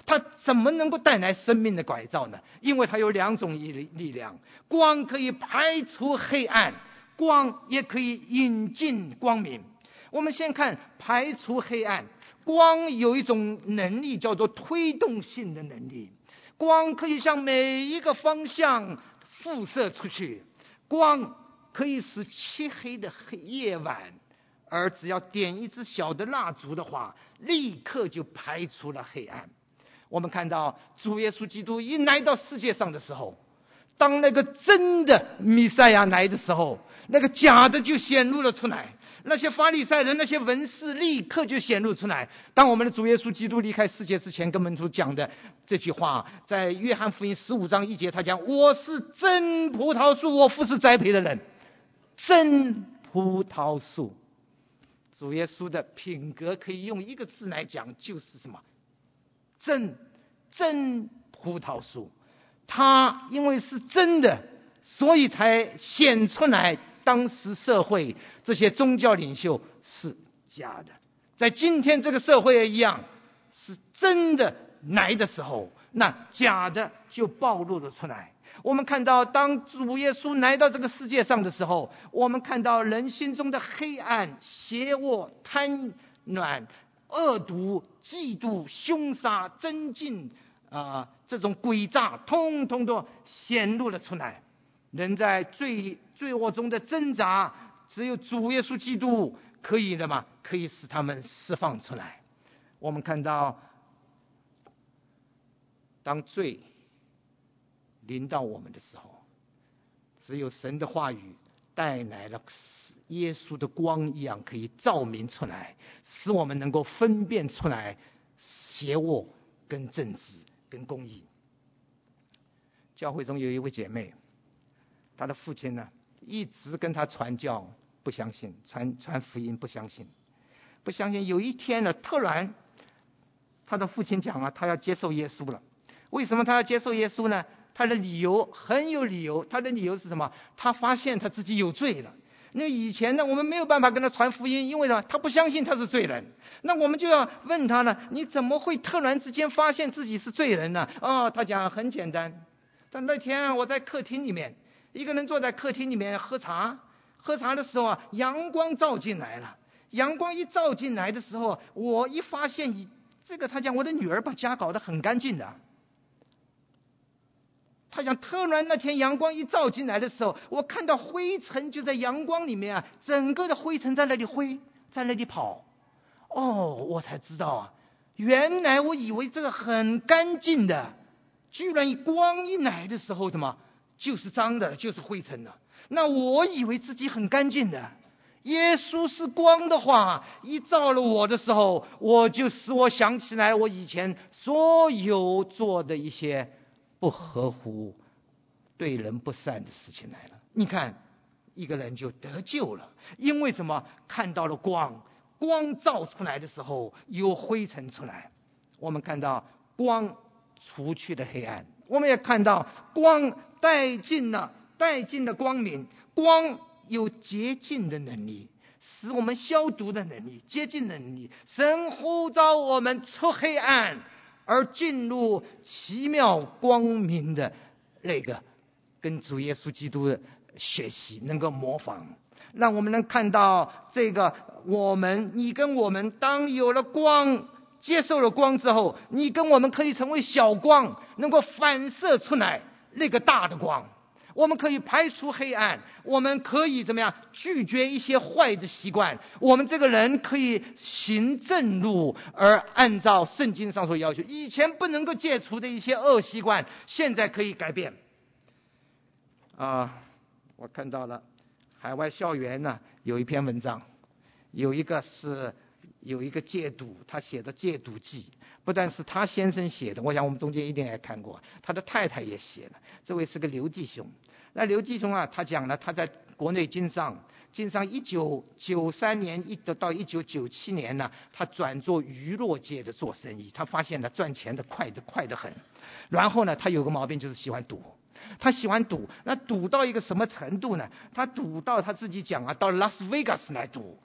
Speaker 1: 它怎么能够带来生命的改造呢？因为它有两种力力量，光可以排除黑暗，光也可以引进光明。我们先看排除黑暗。光有一种能力叫做推动性的能力，光可以向每一个方向辐射出去，光可以使漆黑的黑夜晚，而只要点一支小的蜡烛的话，立刻就排除了黑暗。我们看到主耶稣基督一来到世界上的时候，当那个真的弥赛亚来的时候，那个假的就显露了出来，那些法利赛人那些文士立刻就显露出来。当我们的主耶稣基督离开世界之前跟门徒讲的这句话，在约翰福音十五章一节，他讲，我是真葡萄树，我父是栽培的人。真葡萄树，主耶稣的品格可以用一个字来讲，就是什么？真真葡萄树。他因为是真的，所以才显出来当时社会这些宗教领袖是假的。在今天这个社会也一样，是真的来的时候，那假的就暴露了出来。我们看到当主耶稣来到这个世界上的时候，我们看到人心中的黑暗、邪恶、贪婪、恶毒、嫉妒、凶杀、争竞啊、呃，这种诡诈通通都显露了出来。人在罪罪恶中的挣扎，只有主耶稣基督可以的嘛，可以使他们释放出来。我们看到当罪临到我们的时候，只有神的话语带来了耶稣的光一样，可以照明出来，使我们能够分辨出来邪恶跟正直跟公义。教会中有一位姐妹，她的父亲呢一直跟她传教不相信，传传福音不相信不相信有一天呢，突然她的父亲讲啊，他要接受耶稣了。为什么他要接受耶稣呢？他的理由很有理由，他的理由是什么？他发现他自己有罪了。那以前呢，我们没有办法跟他传福音，因为什么？他不相信他是罪人。那我们就要问他呢，你怎么会突然之间发现自己是罪人呢？哦，他讲很简单，但那天啊，我在客厅里面，一个人坐在客厅里面喝茶，喝茶的时候啊，阳光照进来了。阳光一照进来的时候，我一发现这个，他讲我的女儿把家搞得很干净的。他讲突然那天阳光一照进来的时候，我看到灰尘就在阳光里面啊，整个的灰尘在那里挥，在那里跑。哦，我才知道啊，原来我以为这个很干净的，居然一光一来的时候，怎么就是脏的，就是灰尘的。那我以为自己很干净的。耶稣是光的话，一照了我的时候，我就使我想起来我以前所有做的一些不合乎对人不善的事情来了。你看一个人就得救了，因为什么？看到了光，光照出来的时候有灰尘出来。我们看到光除去了黑暗，我们也看到光带进了带进了光明。光有洁净的能力，使我们消毒的能力，洁净的能力。神呼召我们出黑暗而进入奇妙光明的那个，跟主耶稣基督的学习，能够模仿，让我们能看到这个我们你跟我们当有了光，接受了光之后，你跟我们可以成为小光，能够反射出来那个大的光。我们可以排除黑暗，我们可以怎么样拒绝一些坏的习惯，我们这个人可以行正路，而按照圣经上所要求，以前不能够戒除的一些恶习惯，现在可以改变。啊，我看到了海外校园呢有一篇文章，有一个是有一个戒赌，他写的戒赌记，不但是他先生写的，我想我们中间一定也看过，他的太太也写了。这位是个刘继雄，那刘继雄啊，他讲了他在国内经商，经商一九九三年一直到一九九七年呢，他转做娱乐界的做生意，他发现了赚钱的快的快得很。然后呢，他有个毛病就是喜欢赌，他喜欢赌，那赌到一个什么程度呢？他赌到他自己讲啊，到拉斯维加斯来赌。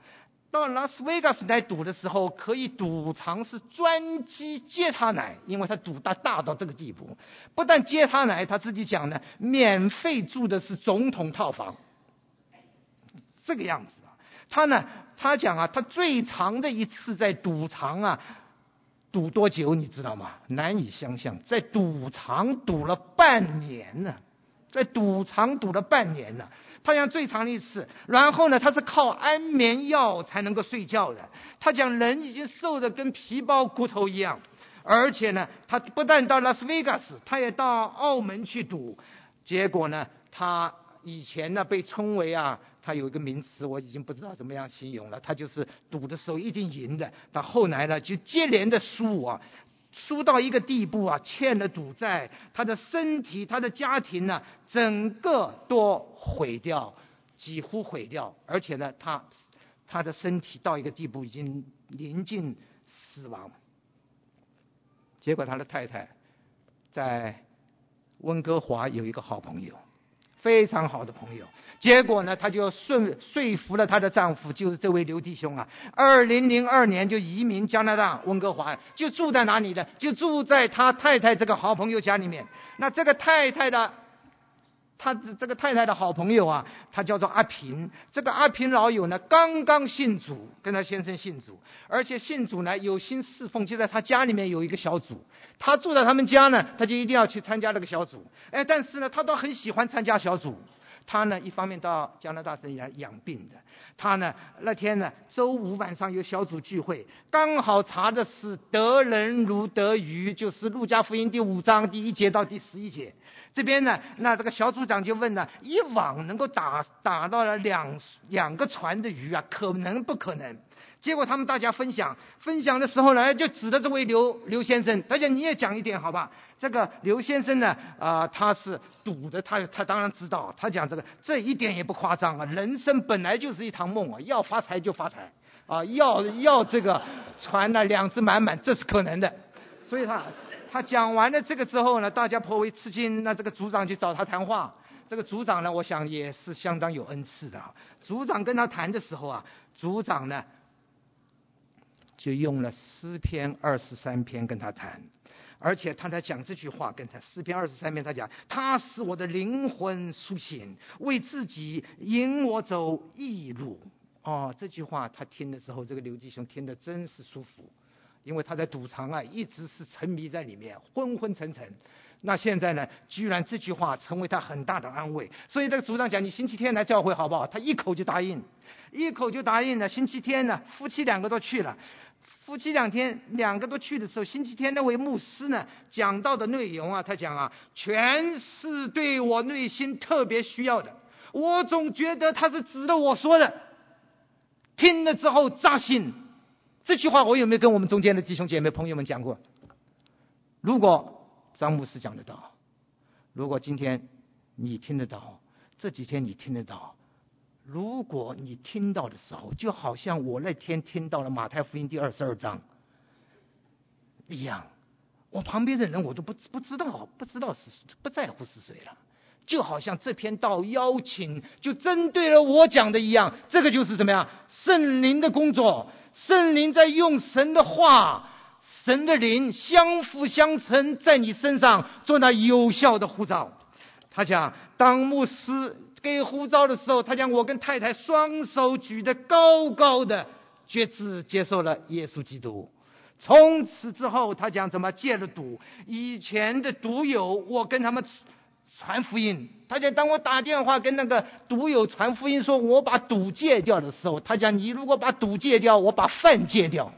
Speaker 1: 到拉斯维加斯来赌的时候，可以赌场是专机接他来，因为他赌大大到这个地步，不但接他来，他自己讲呢，免费住的是总统套房，这个样子啊。他呢，他讲啊，他最长的一次在赌场啊，赌多久你知道吗？难以想象，在赌场赌了半年呢、啊，在赌场赌了半年呢、啊。他讲最长的一次，然后呢，他是靠安眠药才能够睡觉的。他讲人已经瘦得跟皮包骨头一样，而且呢，他不但到拉斯维加斯，他也到澳门去赌。结果呢，他以前呢被称为啊，他有一个名词我已经不知道怎么样形容了，他就是赌的时候一定赢的。他后来呢就接连的输啊。输到一个地步啊，欠了赌债，他的身体他的家庭呢整个都毁掉，几乎毁掉。而且呢他他的身体到一个地步已经临近死亡。结果他的太太在温哥华有一个好朋友，非常好的朋友。结果呢，他就顺说服了她的丈夫，就是这位刘弟兄啊。二零零二年就移民加拿大温哥华，就住在哪里呢？就住在他太太这个好朋友家里面。那这个太太的，他这个太太的好朋友啊，他叫做阿平。这个阿平老友呢，刚刚信主，跟他先生信主，而且信主呢有心侍奉，就在他家里面有一个小组。他住在他们家呢，他就一定要去参加那个小组。哎，但是呢，他都很喜欢参加小组。他呢，一方面到加拿大是养养病的。他呢，那天呢，周五晚上有小组聚会，刚好查的是得人如得鱼，就是路加福音第五章第一节到第十一节。这边呢，那这个小组长就问呢，一网能够打打到了两两个船的鱼啊，可能不可能？结果他们大家分享分享的时候呢，就指着这位刘刘先生，他讲你也讲一点好吧？这个刘先生呢，啊、呃，他是赌的，他他当然知道，他讲这个这一点也不夸张啊，人生本来就是一场梦啊，要发财就发财啊，要要这个船呢两只满满，这是可能的。所以他他讲完了这个之后呢，大家颇为吃惊，那这个组长去找他谈话。这个组长呢，我想也是相当有恩赐的啊。组长跟他谈的时候啊，组长呢就用了诗篇二十三篇跟他谈，而且他在讲这句话，跟他诗篇二十三篇，他讲他使我的灵魂苏醒，为自己引我走义路。哦，这句话他听的时候，这个刘弟兄听得真是舒服，因为他在赌场啊一直是沉迷在里面，昏昏沉沉。那现在呢，居然这句话成为他很大的安慰。所以这个组长讲，你星期天来教会好不好？他一口就答应，一口就答应了。星期天呢，夫妻两个都去了。夫妻两天两个都去的时候，星期天那位牧师呢讲到的内容啊，他讲啊，全是对我内心特别需要的。我总觉得他是指着我说的，听了之后扎心。这句话我有没有跟我们中间的弟兄姐妹朋友们讲过？如果张牧师讲得到，如果今天你听得到，这几天你听得到，如果你听到的时候，就好像我那天听到了马太福音第二十二章一样，我旁边的人我都不不知道，不知道是不在乎是谁了，就好像这篇道邀请就针对了我讲的一样。这个就是怎么样？圣灵的工作，圣灵在用神的话，神的灵相辅相成，在你身上做那有效的呼召。他讲，当牧师给呼召的时候，他讲我跟太太双手举得高高的，决志接受了耶稣基督。从此之后，他讲怎么戒了赌。以前的赌友，我跟他们传福音。他讲当我打电话跟那个赌友传福音说我把赌戒掉的时候，他讲你如果把赌戒掉，我把饭戒掉。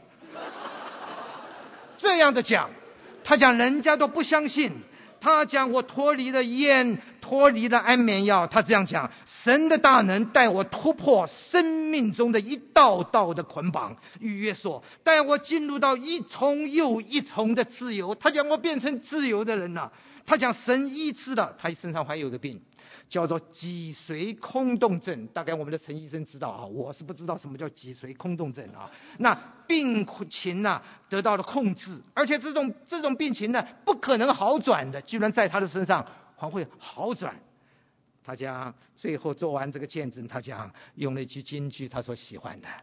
Speaker 1: 这样的讲，他讲人家都不相信。他讲我脱离了烟，脱离了安眠药。他这样讲，神的大能带我突破生命中的一道道的捆绑与约束，带我进入到一重又一重的自由。他讲我变成自由的人了。他讲神医治了他身上还有个病，叫做脊髓空洞症。大概我们的陈医生知道啊，我是不知道什么叫脊髓空洞症啊。那病情呢、啊、得到了控制，而且这种这种病情呢不可能好转的，居然在他的身上还会好转。他讲最后做完这个见证，他讲用了一句金句，他所喜欢的。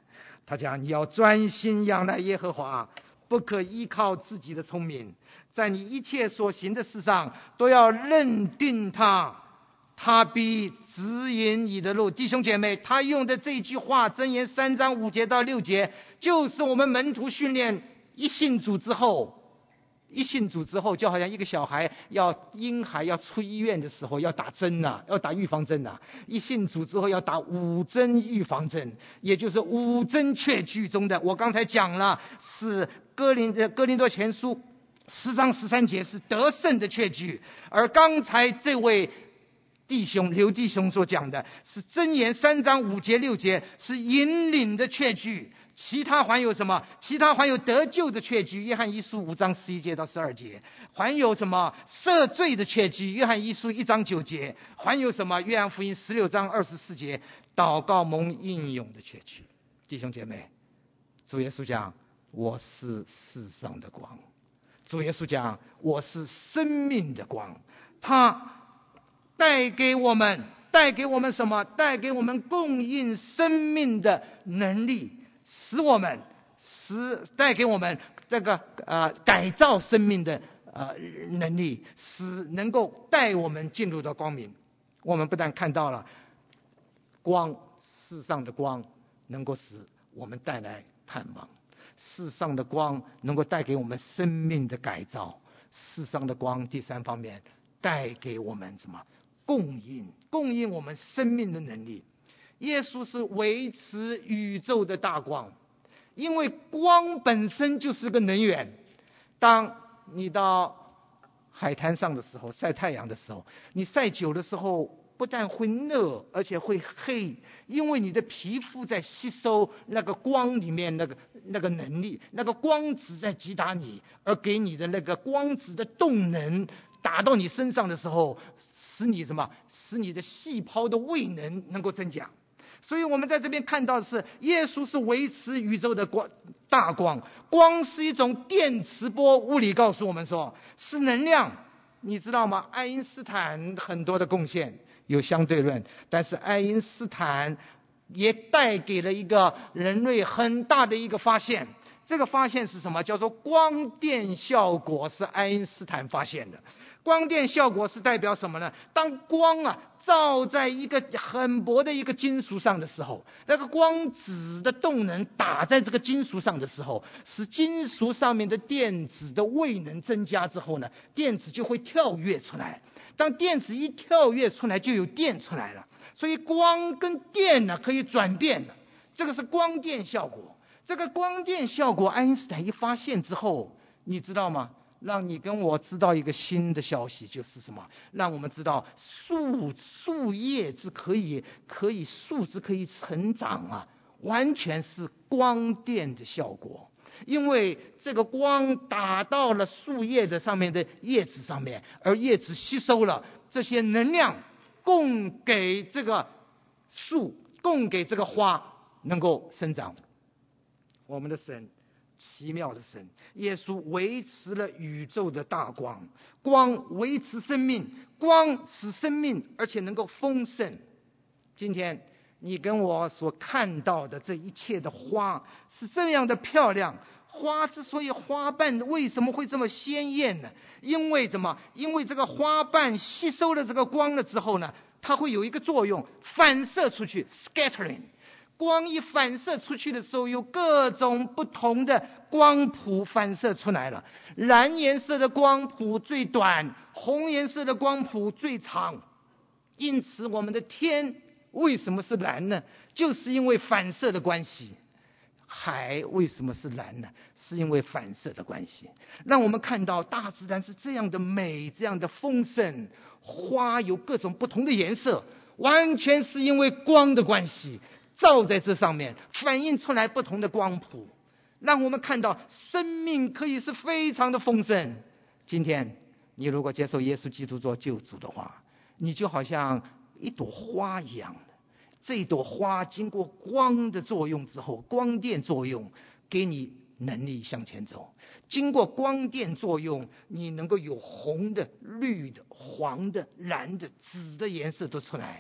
Speaker 1: 他讲你要专心仰赖耶和华，不可依靠自己的聪明，在你一切所行的事上都要认定他，他必指引你的路。弟兄姐妹，他用的这句话，箴言三章五节到六节，就是我们门徒训练一信主之后，一信主之后，就好像一个小孩要婴孩要出医院的时候要打针呐、啊，要打预防针呐、啊。一信主之后要打五针预防针，也就是五针确据中的。我刚才讲了，是哥林呃哥林多前书十章十三节是得胜的确据，而刚才这位弟兄刘弟兄所讲的是箴言三章五节六节是引领的确据。其他还有什么？其他还有得救的确据，约翰一书五章十一节到十二节；还有什么赦罪的确据，约翰一书一章九节；还有什么约翰福音十六章二十四节，祷告蒙应用的确据。弟兄姐妹，主耶稣讲我是世上的光，主耶稣讲我是生命的光，他带给我们带给我们什么？带给我们供应生命的能力，使我们使带给我们这个呃改造生命的呃能力，使能够带我们进入到光明。我们不但看到了光，世上的光能够使我们带来盼望，世上的光能够带给我们生命的改造，世上的光第三方面带给我们什么？供应供应我们生命的能力。耶稣是维持宇宙的大光，因为光本身就是个能源。当你到海滩上的时候，晒太阳的时候，你晒久的时候不但会热，而且会黑，因为你的皮肤在吸收那个光里面那个那个能力，那个光子在击打你，而给你的那个光子的动能打到你身上的时候，使你什么？使你的细胞的位能能够增加。所以我们在这边看到的是，耶稣是维持宇宙的光大光。光是一种电磁波，物理告诉我们说是能量。你知道吗？爱因斯坦很多的贡献有相对论，但是爱因斯坦也带给了一个人类很大的一个发现。这个发现是什么？叫做光电效果，是爱因斯坦发现的。光电效果是代表什么呢？当光啊照在一个很薄的一个金属上的时候，那个光子的动能打在这个金属上的时候，使金属上面的电子的位能增加之后呢，电子就会跳跃出来。当电子一跳跃出来，就有电出来了。所以光跟电呢可以转变的，这个是光电效果。这个光电效果，爱因斯坦一发现之后，你知道吗？让你跟我知道一个新的消息，就是什么？让我们知道树树叶子可以可以树枝可以成长啊，完全是光电的效果。因为这个光打到了树叶的上面的叶子上面，而叶子吸收了这些能量，供给这个树，供给这个花能够生长。我们的神，奇妙的神，耶稣维持了宇宙的大光，光维持生命，光使生命而且能够丰盛。今天你跟我所看到的这一切的花是这样的漂亮，花之所以花瓣为什么会这么鲜艳呢？因为什么？因为这个花瓣吸收了这个光了之后呢，它会有一个作用，反射出去 scattering。光一反射出去的时候，有各种不同的光谱反射出来了。蓝颜色的光谱最短，红颜色的光谱最长。因此我们的天为什么是蓝呢？就是因为反射的关系。海为什么是蓝呢？是因为反射的关系。让我们看到大自然是这样的美，这样的丰盛，花有各种不同的颜色，完全是因为光的关系，照在这上面反映出来不同的光谱，让我们看到生命可以是非常的丰盛。今天你如果接受耶稣基督做救主的话，你就好像一朵花一样的，这一朵花经过光的作用之后，光电作用给你能力向前走。经过光电作用，你能够有红的、绿的、黄的、蓝的、紫的颜色都出来，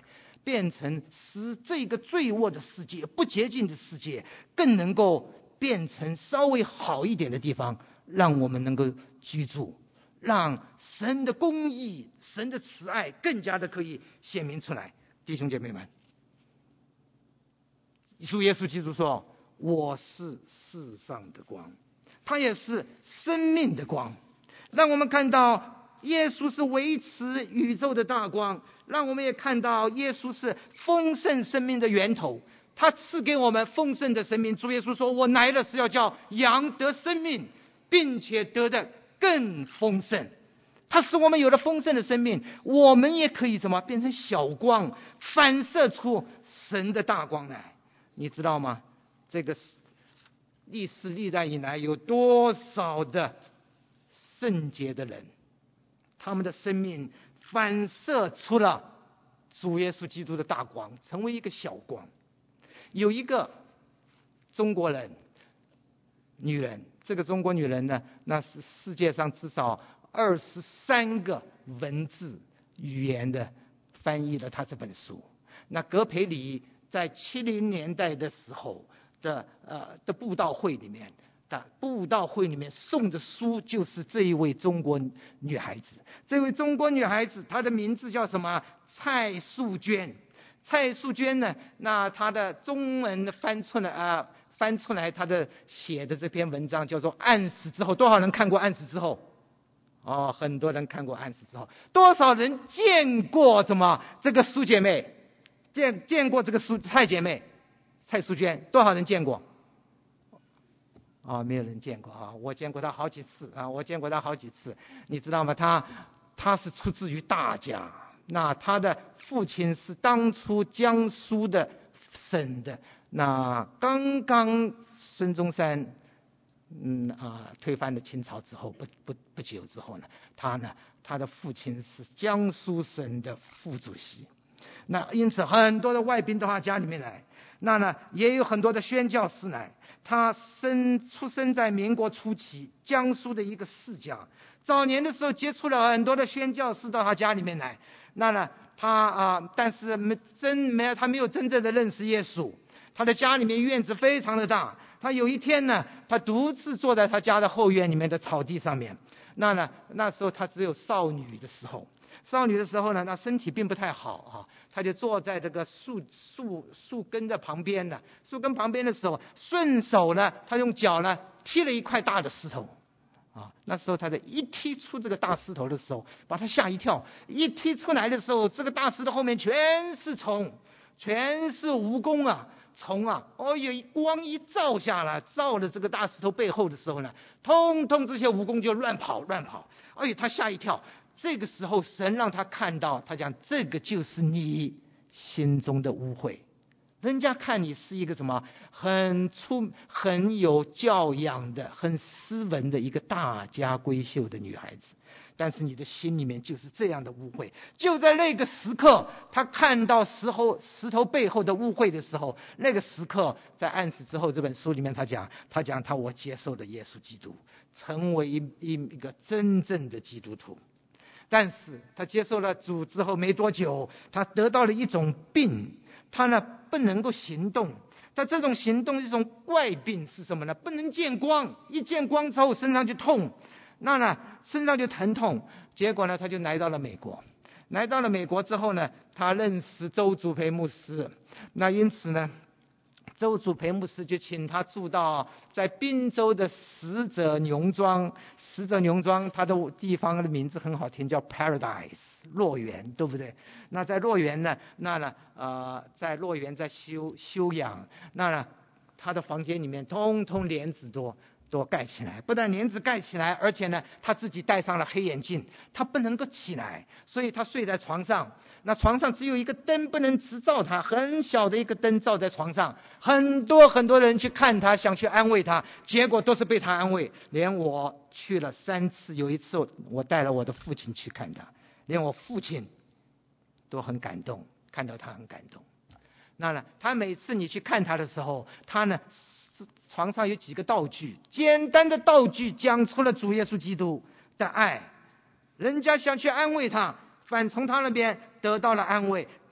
Speaker 2: 变成使这个罪恶的世界、不洁净的世界，更能够变成稍微好一点的地方，让我们能够居住，让神的公义、神的慈爱更加的可以显明出来。弟兄姐妹们，主耶稣基督说：“我是世上的光。”他也是生命的光，让我们看到耶稣是维持宇宙的大光，让我们也看到耶稣是丰盛生命的源头，他赐给我们丰盛的生命。主耶稣说：“我来了是要叫羊得生命，并且得的更丰盛。”他使我们有了丰盛的生命，我们也可以怎么变成小光，反射出神的大光来。你知道吗？这个历史历代以来有多少的圣洁的人，他们的生命反射出了主耶稣基督的大光，成为一个小光。有一个中国人女人，这个中国女人呢，那是世界上至少二十三个文字语言的翻译了她这本书。那葛培理在七零年代的时候的呃的布道会里面的布道会里面送的书，就是这一位中国女孩子。这位中国女孩子，她的名字叫什么？蔡素娟。蔡素娟呢，那她的中文翻出来啊、呃，翻出来她的写的这篇文章叫做《暗死之后》。多少人看过《暗死之后》？哦，很多人看过《暗死之后》。多少人见过怎么这个苏姐妹？见见过这个苏蔡姐妹？蔡素娟，多少人见过？啊、哦，没有人见过啊！我见过她好几次啊，我见过她好几次。你知道吗？她她是出自于大家，那她的父亲是当初江苏的省的，那刚刚孙中山嗯啊推翻了清朝之后，不不不久之后呢，他呢他的父亲是江苏省的副主席，那因此很多的外宾到他家里面来。那呢，也有很多的宣教士来。他生出生在民国初期，江苏的一个世家。早年的时候接触了很多的宣教士到他家里面来。那呢，他啊、呃，但是没真没有他没有真正的认识耶稣。他的家里面院子非常的大。他有一天呢，他独自坐在他家的后院里面的草地上面。那呢，那时候他只有少女的时候。少女的时候呢，那身体并不太好啊，她就坐在这个树树树根的旁边呢，树根旁边的时候，顺手呢，她用脚呢踢了一块大的石头，啊，那时候她的一踢出这个大石头的时候，把她吓一跳，一踢出来的时候，这个大石头后面全是虫，全是蜈蚣啊，虫啊，哦哟，光一照下来，照了这个大石头背后的时候呢，通通这些蜈蚣就乱跑乱跑，哎呦，她吓一跳。这个时候神让他看到，他讲这个就是你心中的污秽。人家看你是一个什么很出很有教养的很斯文的一个大家闺秀的女孩子，但是你的心里面就是这样的污秽。就在那个时刻，他看到石头石头背后的污秽的时候，那个时刻在《暗死之后》这本书里面他讲他讲他我接受了耶稣基督，成为一一一个真正的基督徒。但是他接受了主之后没多久，他得到了一种病，他呢不能够行动。他这种行动一种怪病是什么呢？不能见光，一见光之后身上就痛，那呢身上就疼痛。结果呢他就来到了美国，来到了美国之后呢，他认识周祖培牧师，那因此呢周祖培牧师就请他住到在宾州的使者农庄，使者农庄它的地方的名字很好听，叫 Paradise 乐园，对不对？那在乐园呢，那呢呃在乐园在修修养，那呢他的房间里面通通帘子多都盖起来，不但帘子盖起来，而且呢他自己戴上了黑眼镜，他不能够起来，所以他睡在床上。那床上只有一个灯不能直照他，很小的一个灯照在床上，很多很多人去看他，想去安慰他，结果都是被他安慰。连我去了三次，有一次我带了我的父亲去看他，连我父亲都很感动，看到他很感动。那呢他每次你去看他的时候，他呢床上有几个道具，简单的道具讲出了主耶稣基督的爱，人家想去安慰他，反从他那边得到了安慰。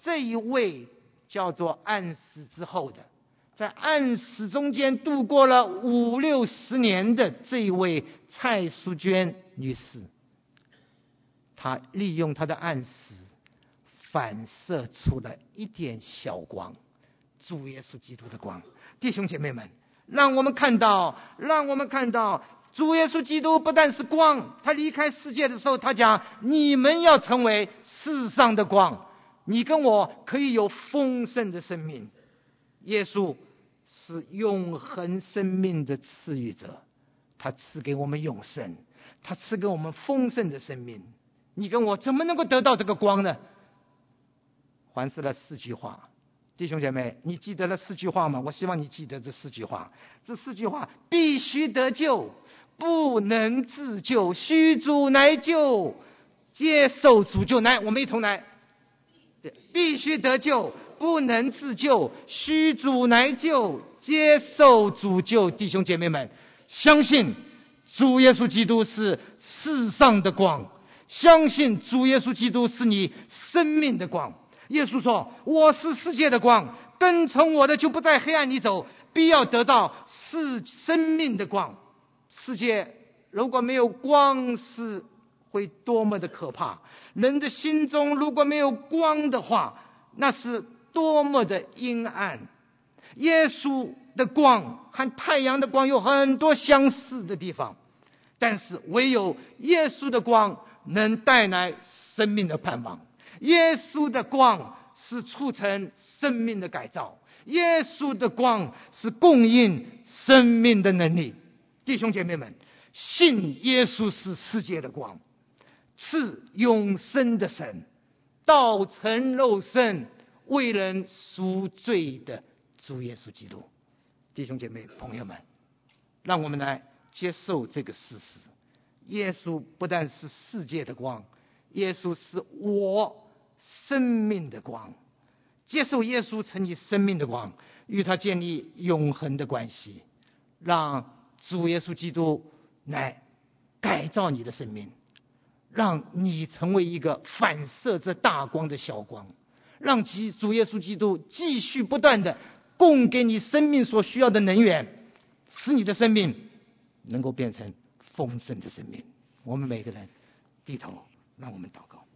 Speaker 2: 这一位叫做安死之后的，在安死中间度过了五六十年的这一位蔡淑娟女士，她利用她的安死反射出了一点小光，主耶稣基督的光。弟兄姐妹们，让我们看到让我们看到主耶稣基督不但是光，他离开世界的时候他讲，你们要成为世上的光，你跟我可以有丰盛的生命。耶稣是永恒生命的赐予者，他赐给我们永生，他赐给我们丰盛的生命。你跟我怎么能够得到这个光呢？环视了四句话。弟兄姐妹，你记得了四句话吗？我希望你记得这四句话。这四句话：必须得救，不能自救，须主来救，接受主救。来，我们一同来。必须得救，不能自救，须主来救，接受主救。弟兄姐妹们，相信主耶稣基督是世上的光，相信主耶稣基督是你生命的光。耶稣说，我是世界的光，跟从我的就不在黑暗里走，必要得到是生命的光。世界如果没有光，是会多么的可怕。人的心中如果没有光的话，那是多么的阴暗。耶稣的光和太阳的光有很多相似的地方，但是唯有耶稣的光能带来生命的盼望。耶稣的光是促成生命的改造，耶稣的光是供应生命的能力。弟兄姐妹们，信耶稣是世界的光，是永生的神，道成肉身，为人赎罪的主耶稣基督。弟兄姐妹朋友们，让我们来接受这个事实，耶稣不但是世界的光，耶稣是我生命的光。接受耶稣成你生命的光，与他建立永恒的关系，让主耶稣基督来改造你的生命，让你成为一个反射这大光的小光，让主耶稣基督继续不断的供给你生命所需要的能源，使你的生命能够变成丰盛的生命。我们每个人低头，让我们祷告。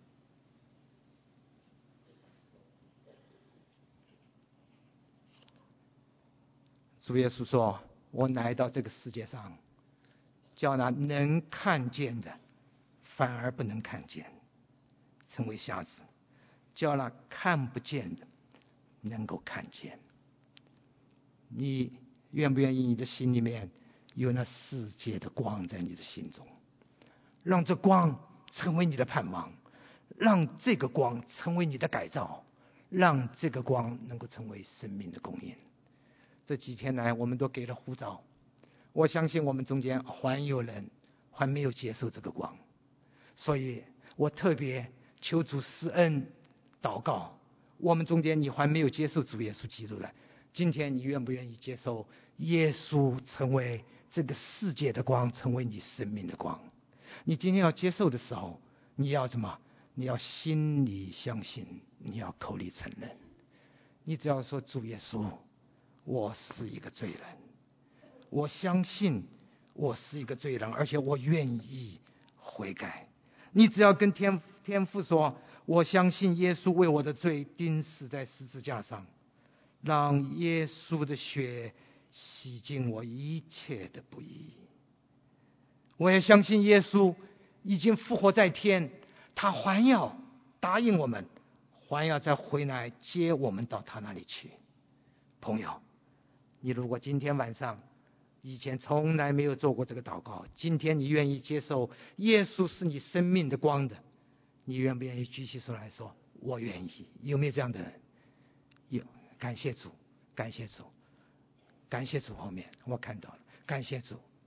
Speaker 2: 主耶稣说，我来到这个世界上，叫那能看见的反而不能看见，成为瞎子，叫那看不见的能够看见。你愿不愿意你的心里面有那世界的光在你的心中，让这光成为你的盼望，让这个光成为你的改造，让这个光能够成为生命的供应。这几天来我们都给了呼召，我相信我们中间还有人还没有接受这个光，所以我特别求主施恩祷告，我们中间你还没有接受主耶稣基督的，今天你愿不愿意接受耶稣成为这个世界的光，成为你生命的光？你今天要接受的时候，你要什么？你要心里相信，你要口里承认。你只要说，主耶稣，我是一个罪人，我相信我是一个罪人，而且我愿意悔改。你只要跟天天父说，我相信耶稣为我的罪钉死在十字架上，让耶稣的血洗净我一切的不义。我也相信耶稣已经复活在天，他还要答应我们，还要再回来接我们到他那里去。朋友，你如果今天晚上以前从来没有做过这个祷告，今天你愿意接受耶稣是你生命的光的，你愿不愿意举起手来说，我愿意？有没有这样的人？有。感谢主，感谢主，感谢主。后面我看到了，感谢主。